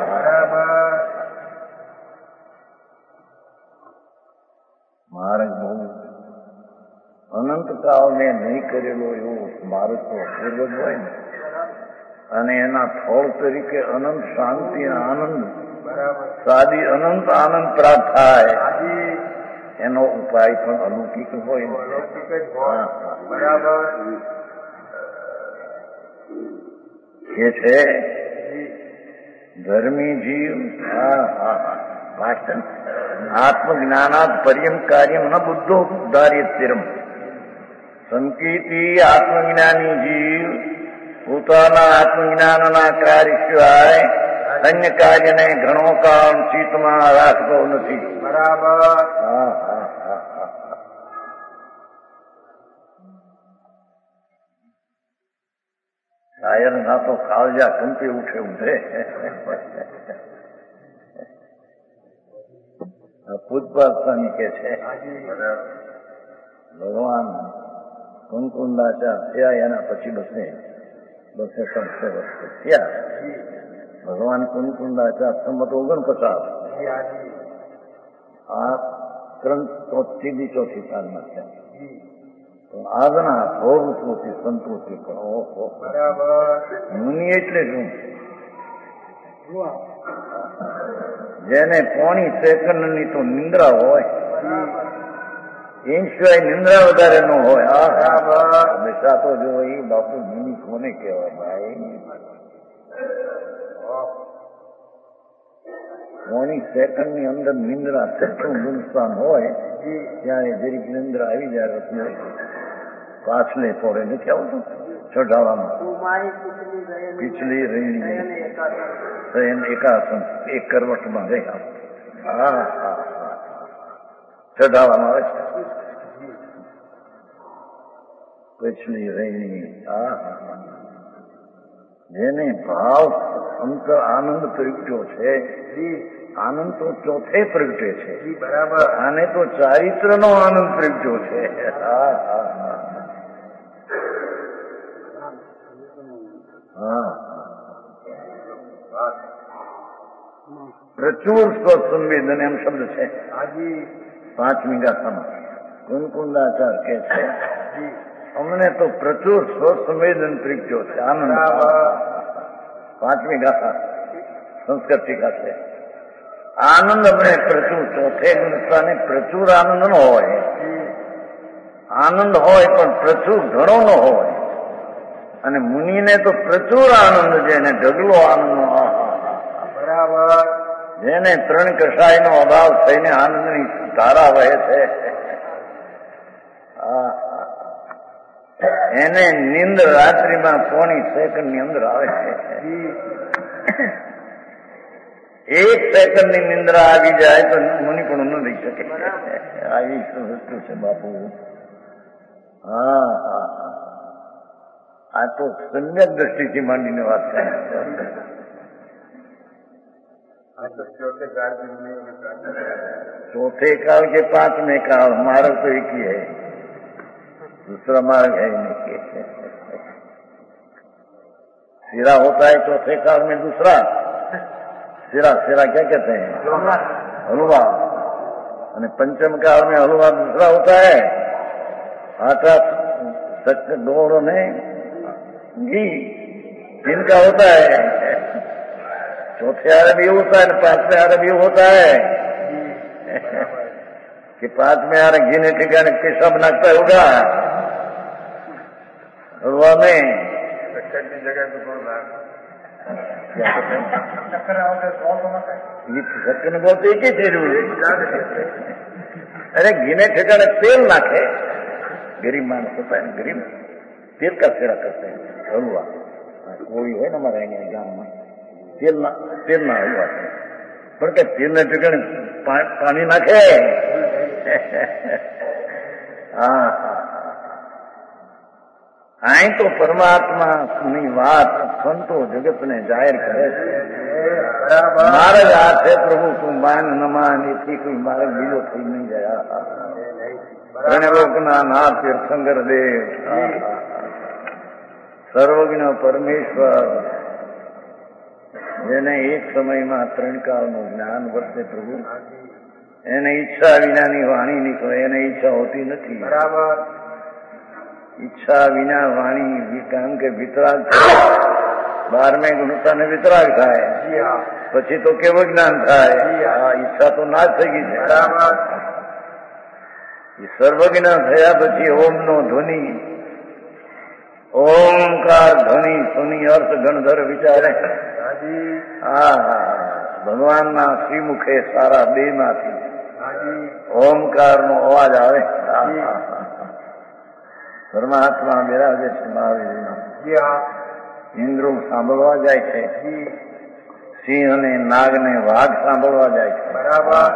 માર્ગ બહુ અનંત કાળને નહીં કરેલો એવો માર્ગ તો પૂર્વજ હોય ને, અને એના ફળ તરીકે અનંત શાંતિ આનંદ સાદી અનંત આનંદ પ્રાપ્ત થાય એનો ઉપાય પણ અલૌકિક હોય. કે છે ધર્મી જીવ હા હા હા ભાષણ આત્મજ્ઞાનાત પર્યમ કાર્યમ ન બુદ્ધો ઉદ્ધાર્યતિરમ સંકેતી આત્મજ્ઞાની જીવ પોતાના આત્મજ્ઞાનના કાર્ય સિવાય અન્ય કાર્યને ઘણો કાળ ચિત્તમાં રાખતો નથી. બરાબર. હા હા હા હા શાયર ના તો કાળજા કંપી ઉઠે ઉઠે. પૂજપાલ સ્વામી કે છે ભગવાન કુંકુંદાચાર થયા એના પછી બસે બસે ત્રણસો વર્ષ થયા. ભગવાન કુંકુંદાચાર સંમત ઓગણપચાસ આ ત્રણ ચોથી ચોથી સાલમાં થયા. તો આજના સો ઋતુથી સંતોષી પણ ઓહો મુનિ એટલે શું? જેને પોણી સેકન્ડની તો નિંદ્રા હોય એ સિવાય નિંદ્રા વધારે ન હોય. આ હંમેશા તો જો એ બાપુ મુનિ કોને કહેવાય ભાઈ? પોણી સેકન્ડ ની અંદર નિંદ્રા છઠ્ઠું ગુણસ્થાન હોય ત્યારે જરીક નિંદ્રા આવી જાય એટલે પાછલે થોડે નથી આવતું ચઢાવવામાં પીછલી રેણી શયન એકાસન એક કરવટમાં રહ્યા હા હા ચઢાવવામાં આવે છે પીછલી રેણી. હા હા જેને ભાવ અંતર આનંદ પ્રગટ્યો છે આનંદ તો ચોથે પ્રગટે છે. બરાબર. આને તો ચારિત્ર નો આનંદ પ્રગટ્યો છે. હા હા હા હા પ્રચુર સ્વસંવેદન એમ શબ્દ છે પાંચમી ગાથામાં. કુંકુંદાચાર કે છે અમને તો પ્રચુર સ્વસંવેદન પ્રગટ્યો છે આનંદ. પાંચમી ગાથા સંસ્કૃત ટીકા છે. આનંદ અમને પ્રચુર ચોથે ગુણસ્થાને પ્રચુર આનંદ ન હોય. આનંદ હોય પણ પ્રચુર ઘણો ન હોય. અને મુનિને તો પ્રચુર આનંદ જેને ઢગલો આનંદ બરાબર. જેને ત્રણ કષાયનો અભાવ થઈને આનંદની ધારા વહે છે એને નિંદ રાત્રિમાં પોણી સેકન્ડ ની અંદર આવે છે. એક સેકન્ડ ની નિંદ્રા આવી જાય તો મુનિ પણ ન રહી શકે. આવી વસ્તુ છે બાપુ. હા હા આ તો સમ્યક દ્રષ્ટિથી માંડીને વાત કરે. चौथे काल के पांचवें काल मार्ग तो एक ही है, दूसरा मार्ग है ही नहीं. सिरा होता है चौथे काल में, दूसरा सिरा सिरा क्या कहते हैं? हलवा. અને पंचम काल में हलवा दूसरा होता है, आटा डोर में घी जिनका होता है. चौथे आरब ये होता है, पांचवें आरब ये होता है कि पांचवें आरब घी ने ठिकाने केशव नाकता होगा हलवा में. की जगह पे थोड़ा शक्कर ने बोलते एक ही चीज हुई. अरे घी ने ठिकाने तेल नाखे. गरीब मानस होता है, गरीब तेल का सेरा करते हैं हलवा. कोई है ना हमारे गांव में तेल ना तेल ना हलवा पर क्या तेल ने ठिकाने पा, पानी नाखे. हाँ आई तो परमात्मा ની વાત સંતો જગત ને જાહેર કરે છે. મારે જ આ છે પ્રભુ, તું માન ન માન એથી કોઈ મારે બીજો થઈ નહીં જાય. એને લોકના નાથ તીર્થંકર દેવ, સર્વજ્ઞ પરમેશ્વર, જેને એક સમયમાં ત્રણ કાળનું જ્ઞાન વર્તે પ્રભુ, એને ઈચ્છા વિનાની વાણી નીકળે, એને ઈચ્છા હોતી નથી. બરાબર. ઈચ્છા વિના વાણી કારણ કે વિતરાગ બારમે ગુણતાને વિતરાગ થાય, પછી તો કેવું જ્ઞાન થાય? ઈચ્છા તો ના જ થઈ ગઈ છે. સર્વજ્ઞ થયા પછી ઓમ નો ધ્વનિ, ઓમકાર ધ્વનિ સુની અર્થ ગણધર વિચારે હાજી હા હા ભગવાનના શ્રીમુખે સારા બે માંથી હાજી ઓમકાર નો અવાજ આવે. જી. પરમાત્મા બિરાજે છે મહાવીર. જી હા ઇન્દ્રો સાંભળવા જાય છે, જી સિંહ અને નાગ ને વાઘ સાંભળવા જાય છે. બરાબર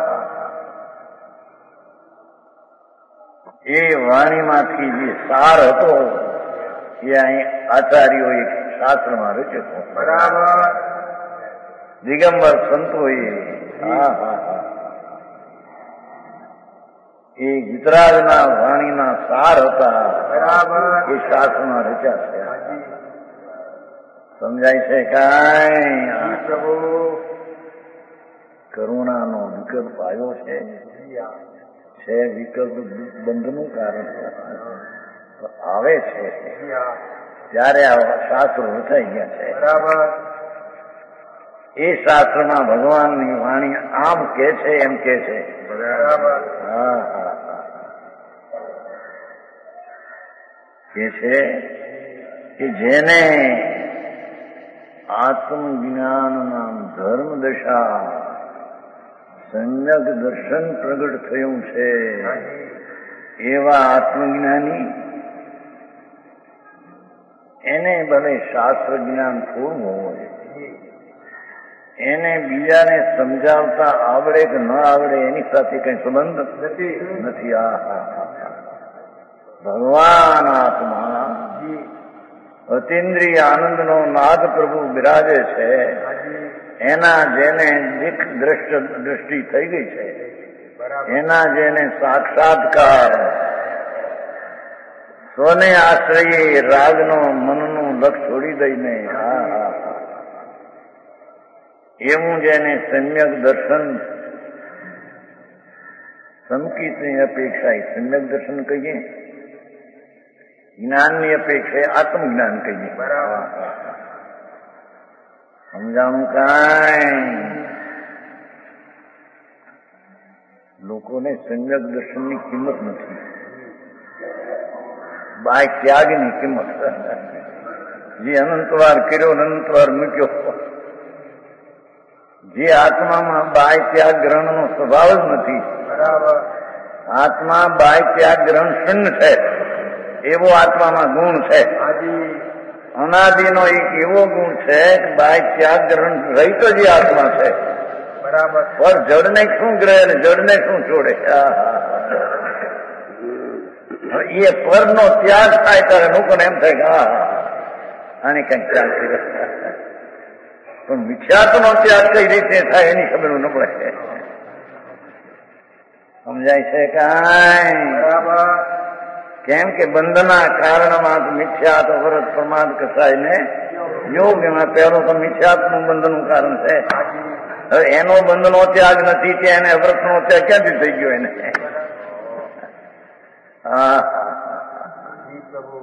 એ વાણીમાંથી જે સાર હતો એ અહીં આચાર્યોએ શાસ્ત્રમાં રચ્યો હતો. બરાબર દિગંબર સંતોએ હા હા હા એ વિતરાગના વાણીના સાર હતા. બરાબર એ શાસ્ત્રમાં રચ્યા છે. હાજી સમજાય છે કાંઈ? જી પ્રભુ કરુણાનો વિકલ્પ આવ્યો છે. જી હા છે વિકલ્પ બંધનું કારણ આવે છે જી હા ત્યારે આ શાસ્ત્રો રચાઈ ગયા છે. બરાબર એ શાસ્ત્રમાં ભગવાનની વાણી આમ કે છે એમ કે છે. બરાબર હા હા હા કે છે કે જેને આત્મજ્ઞાનના ધર્મ દશા સમ્યક દર્શન પ્રગટ થયું છે એવા આત્મજ્ઞાની એને ભલે શાસ્ત્ર જ્ઞાન થોડું હોય, એને બીજાને સમજાવતા આવડે કે ન આવડે એની સાથે કઈ સંબંધ નથી નથી. આ હા હા ભગવાન આત્મા અતિન્દ્રિય આનંદનો નાદ પ્રભુ બિરાજે છે. હાજી એના જેને દિક દ્રષ્ટ દૃષ્ટિ થઈ ગઈ છે, બરાબર એના જેને સાક્ષાત્કાર સ્વને આશ્રયે રાગનો મનનું લક્ષ છોડી દઈને હા હા હા એવું જેને સમ્યક દર્શન સંકિતની અપેક્ષા સમ્યક દર્શન કહીએ, જ્ઞાનની અપેક્ષા આત્મજ્ઞાન કહીએ. બરાબર સમજાણું કાંઈ? લોકોને સમ્યક દર્શનની કિંમત નથી, બાય ત્યાગની કિંમત. જે અનંતવાર કર્યો અનંતવાર મૂક્યો, જે આત્મામાં બાય ત્યાગ ગ્રહણનો સ્વભાવ જ નથી. બરાબર આત્મા બાય ત્યાગ ગ્રહણ શૂન્ય છે એવો આત્મામાં ગુણ છે. હાજી અનાદિનો એક એવો ગુણ છે કે બાય ત્યાગ ગ્રહણ રહિત જ આત્મા છે. બરાબર પર જડને શું ગ્રહે ને જડને શું છોડે? એ પરનો ત્યાગ થાય ત્યારે લોકોને એમ થાય કે હા આને કઈક ત્યાગ કર્યો, પણ મિથ્યાત્વનો ત્યાગ કઈ રીતે થાય એની ખબર ન પડે. સમજાય છે કાંઈ? બરાબર કેમ કે બંધના કારણમાં મિથ્યાત વરત પ્રમાદ કસાય ને યોગ. એમાં પહેલું તો મિથ્યાત્વનું બંધનનું કારણ છે. હવે એનો બંધનો ત્યાગ નથી કે એને વ્રતનો ત્યાગ ક્યાંથી થઈ ગયો એને? હા જી પ્રભુ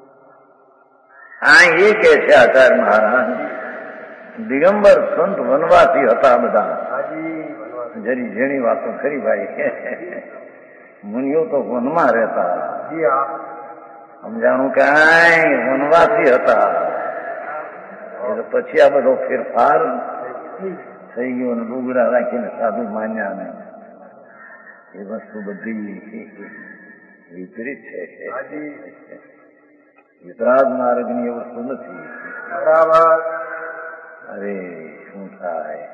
હા એ કે છે આચાર્ય મહારાજ દિગંબર સંત વનવાસી હતા બધા. હાજી જરી જેની વાતો ખરી ભાઈ. મુનિઓ તો વનમાં રહેતા. જી હા સમજાણું કાંઈ? વનવાસી હતા. એટલે પછી આ બધો ફેરફાર થઈ ગયો અને ડુગરા રાખીને સાધુ માન્યા ને એ વસ્તુ બધી વિપરીત છે. હાજી વિતરાગ માર્ગની એ વસ્તુ નથી. બરાબર અરે શું થાય?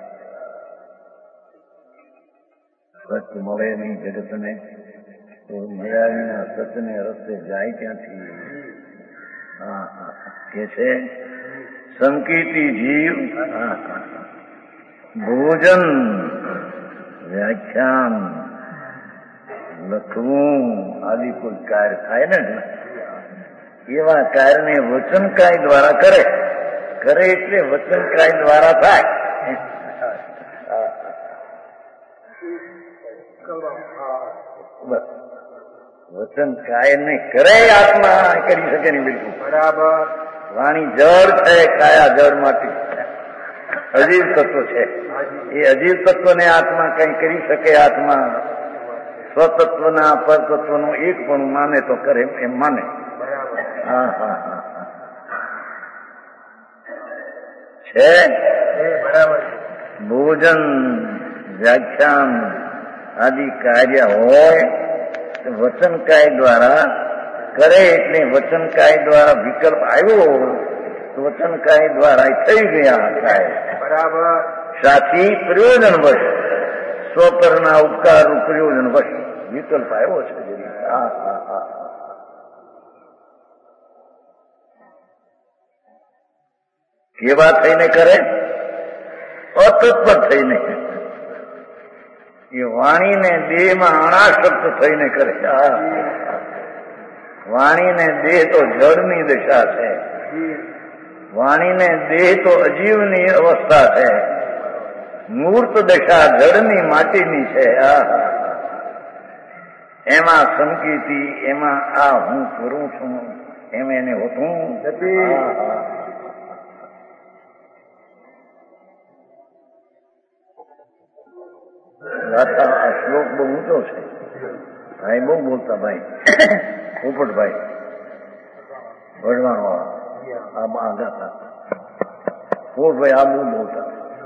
સત્ય મળે નહીં જગતને તો મર્યાદિના સત્યને રસ્તે જાય ક્યાંથી? હા હા કે છે સંકિતી જીવ ભોજન વ્યાખ્યાન લખવું આદિ કોઈ કાર્ય થાય ને એવા કાર્યને વચનકાય દ્વારા કરે. કરે એટલે વચનકાય દ્વારા થાય. બસ વચન કાય ને કરે આત્મા કરી શકે નહીં બિલકુલ. બરાબર વાણી જળ છે, કાયા જળ માંથી અજીવ તત્વ છે. એ અજીવ તત્વને આત્મા કઈ કરી શકે? આત્મા સ્વતત્વના પરતત્વનું એક પણ માને તો કરે એમ માને. બરાબર હા હા હા છે બરાબર ભોજન વ્યાખ્યાન આદિ કાર્ય હોય તો વચનકાય દ્વારા કરે, એટલે વચનકાય દ્વારા વિકલ્પ આવ્યો તો વચનકાય દ્વારા થઈ ગયા કાય બરાબર સાથી પ્રયોજન વશ સ્વપરના ઉપકાર પ્રયોજન વશ વિકલ્પ આવ્યો છે. હા હા હા કેવા થઈને કરે? અતત્પર થઈને. એ વાણીને દેહમાં અણાશક્ત થઈને કરે. વાણીને દેહ તો જળની દશા છે, વાણીને દેહ તો અજીવની અવસ્થા છે, મૂર્ત દશા જળની માટીની છે. એમાં સંકેતી, એમાં આ હું કરું છું એમ એને હોતું નથી. આ શ્લોક બહુ ઊંચો છે. ભાઈ બહુ બોલતા, ભાઈ પોપટભાઈ વડવાણ વાળા આ ગાતા પોપટભાઈ આ બહુ બોલતા.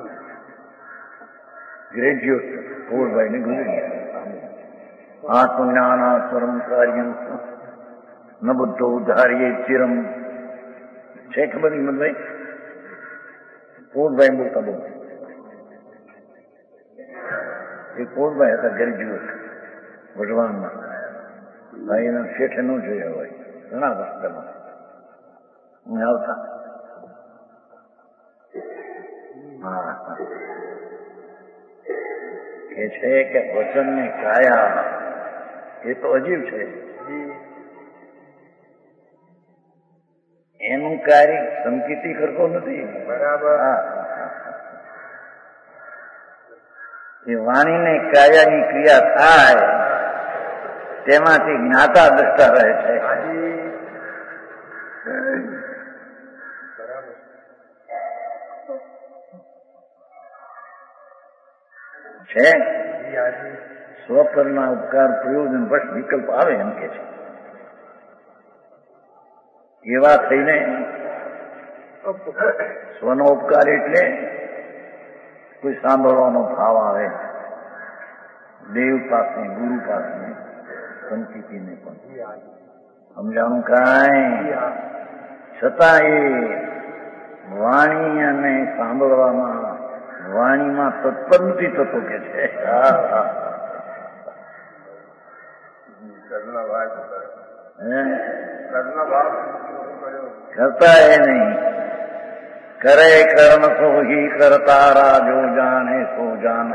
ગ્રેજ્યુએટ પોપટભાઈ ને ગુજરી આત્મજ્ઞાન પરમ કાર્ય ન બુદ્ધો ધારીએ ચિરમ છે. ખબર નહીં મતભાઈ પોપટભાઈ બોલતા બહુ. એ પોળભાઈ હતા ગ્રેજ્યુએટ વઢવાણમાં. ભાઈ એના શેઠે ન જોયા હોય ઘણા રસ્તામાં આવતા. હા કે છે કે વચનની કાયા એ તો અજીવ છે, એનું કાર્ય સંકેતી કરતો નથી. બરાબર એ વાણીને કાયાની ક્રિયા થાય તેમાંથી જ્ઞાતા દ્રષ્ટા રહે છે. છે સ્વપરના ઉપકાર પ્રયોજન વશ વિકલ્પ આવે એમ કે છે. એવા થઈને સ્વનો ઉપકાર એટલે કોઈ સાંભળવાનો ભાવ આવે, દેવ પાસે ગુરુ પાસે સંકેતીને પણ સમજાણું કાંઈ, છતાં એ વાણી અને સાંભળવામાં વાણીમાં તત્પર નથી થતો કે છે. કરતા એ નહીં કરે કર્મ સો હી કરતારા જો જાણે સો જાન.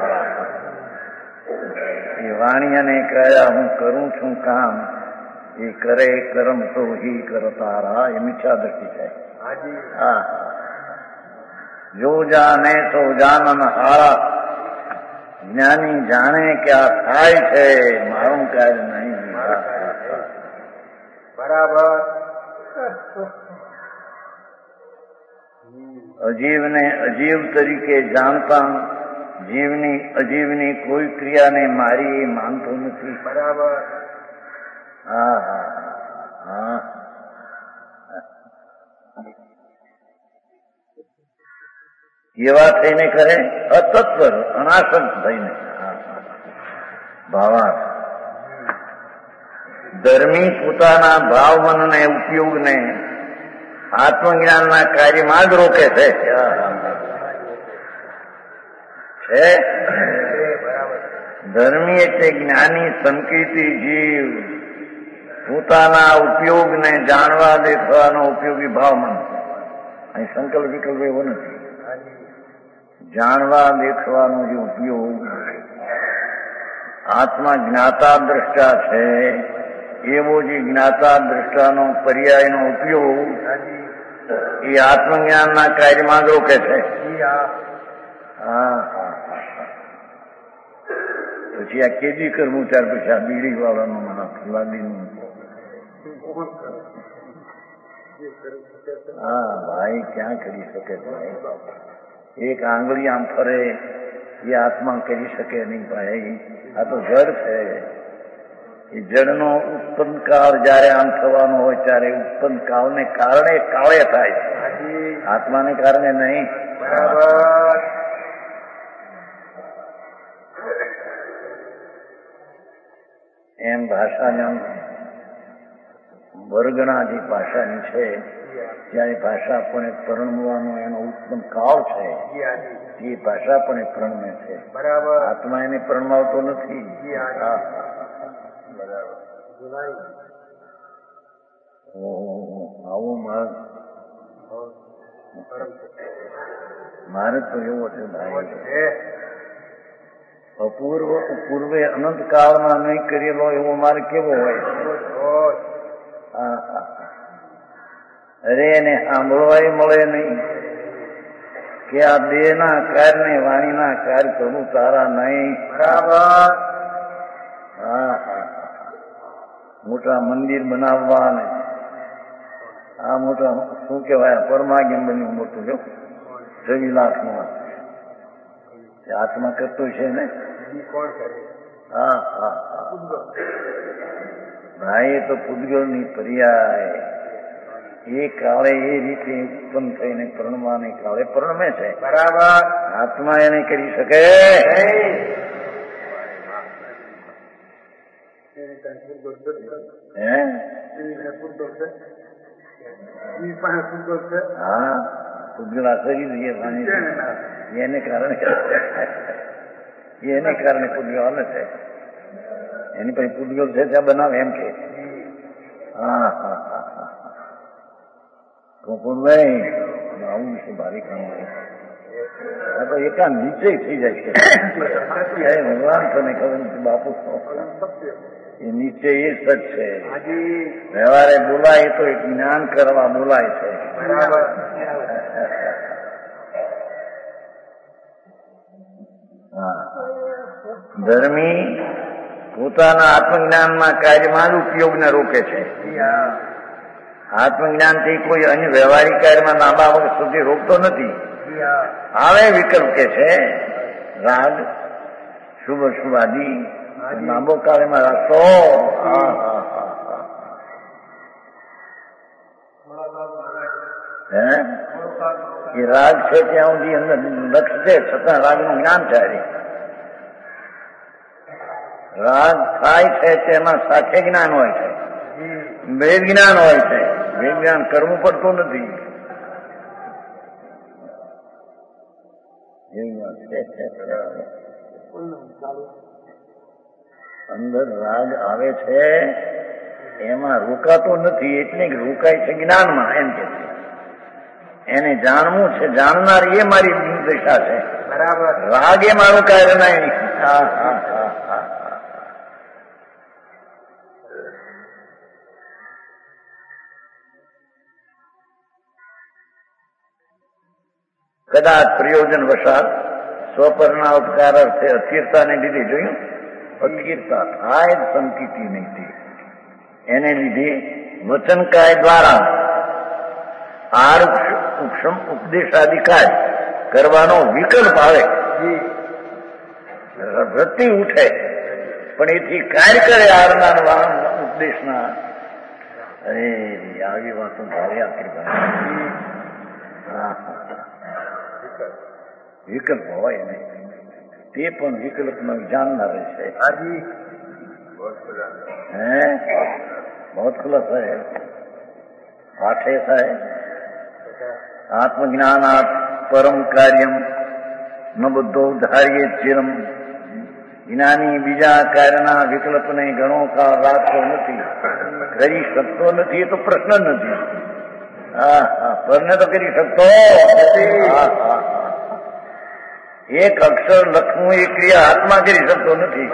એ વાણી અને કયા હું કરું છું કામ એ કરે કર્મ તો હી કરતારા એ મિથ્યા દ્રષ્ટિ છે. હા જો જાણે સો જાનન હારા. જ્ઞાની જાણે કે આ થાય છે, મારું કાર્ય નહીં. બરાબર અજીવને અજીવ તરીકે જાણતા જીવની અજીવની કોઈ ક્રિયાને મારી એ માનતો નથી. બરાબર હા હા હા એવા થઈને કરે અતત્પર અનાસક્ત થઈને. ભાવાર્થ ધર્મી પોતાના ભાવ મનને ઉપયોગને આત્મજ્ઞાનના કાર્યમાં જ રોકે છે. છે ધર્મી એટલે જ્ઞાની સંકેતી જીવ પોતાના ઉપયોગને જાણવા દેખવાનો ઉપયોગી ભાવ મન. અહીં સંકલ્પ વિકલ્પ એવો નથી. જાણવા દેખવાનો જે ઉપયોગ આત્મા જ્ઞાતા દ્રષ્ટા છે એવો જે જ્ઞાતા દ્રષ્ટાનો પર્યાયનો ઉપયોગ એ આત્મજ્ઞાનના કાર્યમાં જ રોકે છે. હા પછી આ કેદી કરવું ત્યાર પછી આ બીડી વાળાનું લાદીનું. હા ભાઈ ક્યાં કરી શકે ભાઈ? એક આંગળી આમ ફરે એ આત્મા કરી શકે નહીં ભાઈ. આ તો જડ છે. એ જડનો ઉત્પન્ન કાળ જયારે આમ થવાનો હોય ત્યારે ઉત્પન્ન કાળને કારણે કાળે થાય છે, આત્માને કારણે નહીં. બરાબર. એમ ભાષાના વર્ગણા જે ભાષાની છે ત્યારે ભાષા પણ એક પરણવાનો એનો ઉત્તમ કાળ છે. જી હાજી. એ ભાષા પણ એક પ્રણમે છે. બરાબર. આત્મા એને પ્રણમાવતો નથી. જી હાજી. હા. બરાબર. જુનાઈ. ઓહો, આવું મારે પરમ મારે તો એવો છે ભાઈ, છે. અપૂર્વ પૂર્વે અનંત કાળમાં નહીં કરેલો એવો મારે કેવો હોય છે. હોય. હા હા. અરે એને સાંભળવાય મળે નહીં કે આ દેહ ના કાર્ય વાણીના કાર્ય કરું તારા નહીં. બરાબર. હા હા. મોટા મંદિર બનાવવા ને આ મોટા શું કહેવાય પરમાગમ બન્યું મોટું જો છવ્વીસ લાખમાં હાથમાં કરતો છે ને. જી કોણ કરે? હા હા હા. ભાઈ તો પૂતગલની પર્યાય એ કાળે એ રીતે ઉત્પન્ન થઈને પરણવાને કાળે પરણમે છે. બરાબર. આત્મા એને કરી શકે. હે? હા, પૂતગલ આચરી દઈએ એને કારણે એને કારણે પૂતગલ હાલે છે. એની પછી પૂતગલ છે ત્યાં બનાવે એમ કે. હા હા હા હા. ગોકુળભાઈ આવું છે ભારી કામ આ તો એકા નીચે થઈ જાય છે. ભગવાન તને ખબર નથી બાપુ એ નીચે એ સચ છે. વ્યવહારે બોલાય તો એક જ્ઞાન કરવા બોલાય છે. હા. ધર્મી પોતાના આત્મજ્ઞાનમાં કાર્યમાં જ ઉપયોગને રોકે છે. આત્મજ્ઞાનથી કોઈ અન્ય વ્યવહારિક કાર્યમાં લાંબા વખત સુધી રોકતો નથી. આવે વિકલ્પ કે છે રાગ શુભ શુભાદી લાંબો કાર્યમાં રાખતો. હે એ રાગ છે ત્યાં સુધી અંદર લક્ષ છે છતાં રાગનું જ્ઞાન થાય. રાગ થાય છે તેમાં સાથે જ્ઞાન હોય છે, વેદ જ્ઞાન હોય છે. વેદ જ્ઞાન કરવું પડતું નથી. અંદર રાગ આવે છે એમાં રોકાતો નથી એટલે રોકાય છે જ્ઞાનમાં. એમ કે છે એને જાણવું છે, જાણનાર એ મારી દિશા છે. બરાબર. રાગ એ મારું કાર્ય નહીં. હા હા હા હા. કદાચ પ્રયોજન વસાત સ્વપરના ઉપકાર અર્થે અસ્થિરતાને લીધે જોયું અસ્થિરતા થાય જ સંકિતી નહીં થઈ. એને લીધે વચનકાય દ્વારા આર ઉપદેશાધિકાર કરવાનો વિકલ્પ આવે. વૃત્તિ ઉઠે પણ એથી કાર્ય કરે આરના ઉપદેશના. અરે આવી વાતો ભારે આપી. હા વિકલ્પ હોય ને તે પણ વિકલ્પનો જાણનાર છે. હે બહુ ખુલાસા है पाठे है आत्मज्ञानात् परम कार्यम न बुद्धो धार्ये चिरम. જ્ઞાની બીજા કાર્યના વિકલ્પને ઘણો કાળ રાખતો નથી, કરી શકતો નથી. એ તો પ્રશ્ન જ નથી. હા હા પરને તો કરી શકતો. હા હા એક અક્ષર લખવું એ ક્રિયા હાથમાં કરી શકતો નથી.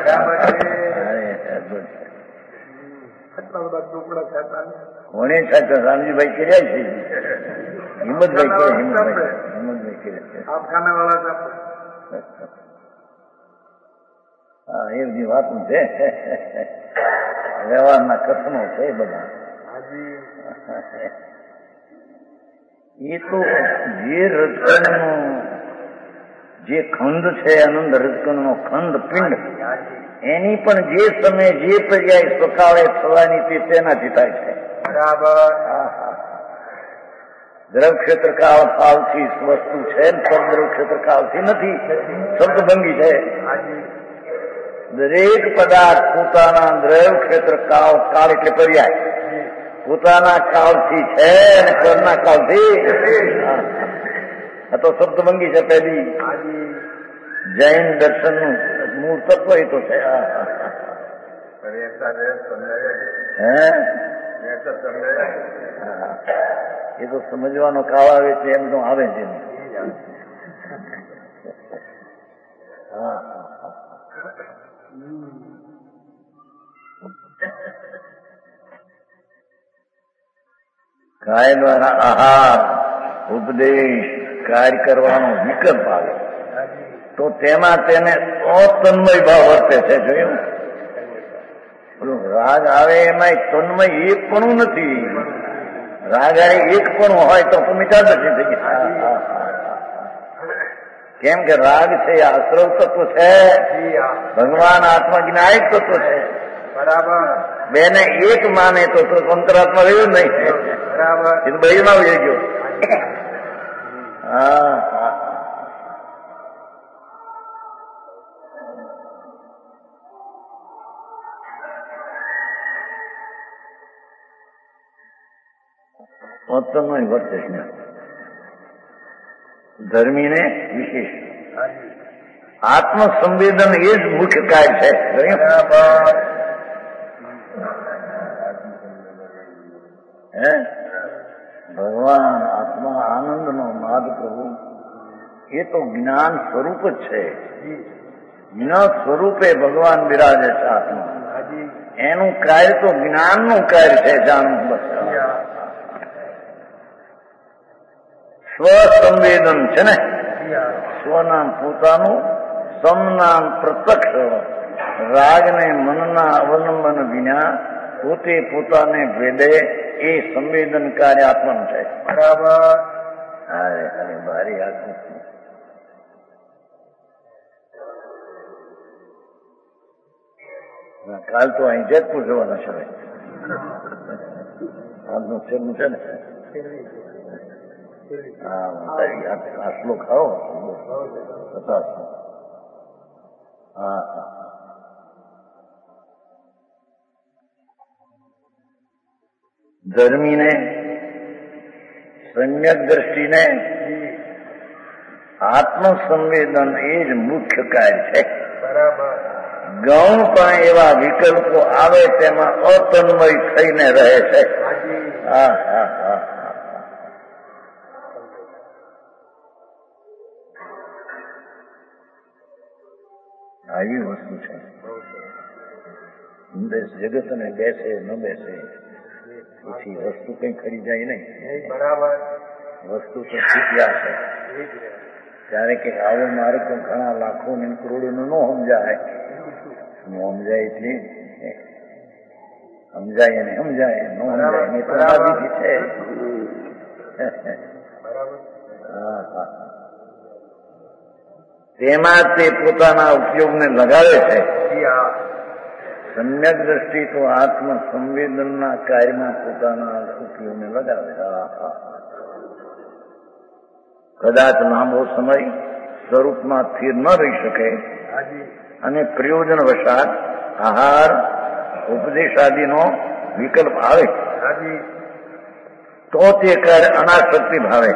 કોને સાચા રામજીભાઈ કર્યા છે, હિંમતભાઈ કર્યા. હિંમતભાઈ હિંમતભાઈ કર્યા. હા એ બધી વાતો છે, વ્યવહારના કથનો છે બધા. એ તો જે રચકણનો જે ખંડ છે આનંદ રજકણનો ખંડ પિંડ એની પણ જે સમયે જે પર્યાય સકાળે થવાની તે તેનાથી થાય છે. બરાબર. દ્રવ ક્ષેત્ર કાળ ભાવથી વસ્તુ છે, પરદ્રવ ક્ષેત્ર કાળથી નથી, શબ્દભંગી છે. દરેક પદાર્થ પોતાના દ્રવ ક્ષેત્ર કાળ, કાળ એટલે પર્યાય, પોતાના કાળથી છે અને પરના કાળથી. આ તો શબ્દભંગી છે. પહેલી જૈન દર્શનનું મૂળ તત્વ એ તો છે. હે એ તો સમજવાનો કાળ આવે છે એમ તો આવે છે. હા કાય દ્વારા આહાર ઉપદેશ કાર્ય કરવાનો વિકલ્પ આવે તો તેમાં તેને અતન્મય ભાવ વર્તે છે. જોયું? રાગ આવે એમાં તન્મય એક પણ નથી. રાગ આવે એક પણ હોય તો મિટાદ નથી થઈ ગયા. કેમ કે રાગ છે એ આશ્રવ તત્વ છે, ભગવાન આત્મા જ્ઞાયક તત્વ છે. બરાબર. બેને એક માને તો અંતરાત્મા રહ્યું નહીં. બરાબર. એ તો બહેમાં આવી ગયો. હા હા મહત્વનો વર્તે છે. ધર્મીને વિશેષ આત્મસંવેદન એ જ મુખ્ય કાર્ય છે. હે ભગવાન આત્મા આનંદનો નાદ પ્રભુ એ તો જ્ઞાન સ્વરૂપ જ છે. જ્ઞાન સ્વરૂપે ભગવાન બિરાજે છે આત્મા. એનું કાર્ય તો જ્ઞાનનું કાર્ય છે. જાણવું બસ. સ્વસંવેદન છે ને, સ્વનામ પોતાનું, સમનામ પ્રત્યક્ષ. રાગને મનના અવલંબન વિના પોતે પોતાને ભેદે એ સંવેદન કાર્ય આત્માનું છે. બરાબર. અરે અરે ભારી આત્મા. કાલ તો અહીં જેતપુર જવાના છે. આજનું છેલ્લું છે ને. હા આ શ્લોક આવો પચાસ. હા હા ધર્મીને સમ્યક દ્રષ્ટિને આત્મસંવેદન એ જ મુખ્ય કાર્ય છે. બરાબર. ગૌણ પણ એવા વિકલ્પો આવે તેમાં અતન્મય થઈને રહે છે. હા હા હા આવી વસ્તુ છે. જગત ને બેસે ન બેસે પછી વસ્તુ કઈ ખરી જાય નહીં. બરાબર. વસ્તુ તો શીખ્યા છે. ત્યારે કે આવો માર્ગ તો ઘણા લાખો ને કરોડો નો ન સમજાય. ન સમજાય એટલે સમજાય ને સમજાય ન સમજાય ને તો આદિથી છે. હા હા તેમાં તે પોતાના ઉપયોગને લગાવે છે. સમ્યક દ્રષ્ટિ તો આત્મ સંવેદનના કાર્યમાં પોતાના ઉપયોગને લગાવે. કદાચ લાંબો સમય સ્વરૂપમાં સ્થિર ન રહી શકે અને પ્રયોજન વશાત આહાર ઉપદેશ આદિનો વિકલ્પ આવે તો તે કાર્ય અનાશક્તિ ભાવે.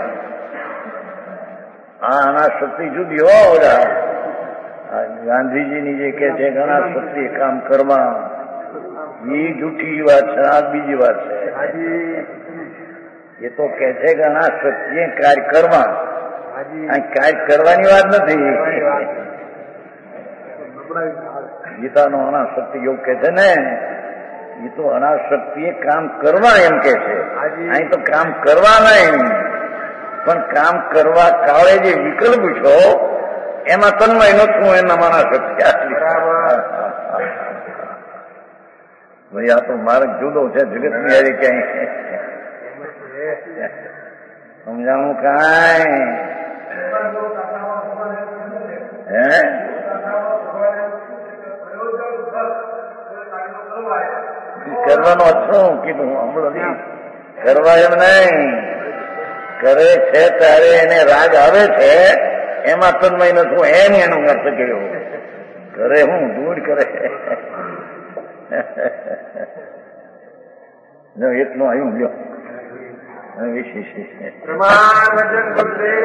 આ અનાશક્તિ જુદી હો. ગાંધીજીની જે કે છે અનાશક્તિ કામ કરવા, એ જૂઠી વાત છે. આ બીજી વાત છે. એ તો કે છે કે અનાશક્તિ કાર્ય કરવા. કાર્ય કરવાની વાત નથી. ગીતાનો અનાશક્તિ યોગ કે છે ને, એ તો અનાશક્તિ કામ કરવા એમ કે છે. અહીં તો કામ કરવા નહીં, પણ કામ કરવા કાળે જે વિકલ્પ છો એમાં તન્મય નતું. એના અનાશક્તિ આટલી. ભાઈ આ તો માર્ગ જુદો છે જગતની હારે. ક્યાંય સમજાણું કાંઈ હે કરવાનો શું કીધું હમણાં કરવા એમ નહીં. કરે છે ત્યારે એને રાગ આવે છે, એમાં તન્મય નથી, એમ એનો અર્થ કર્યો. કરે હું દૂર કરે એટલું આવ્યું લ્યો. વિશેષ પ્રમાણ વચન ગુરુદેવ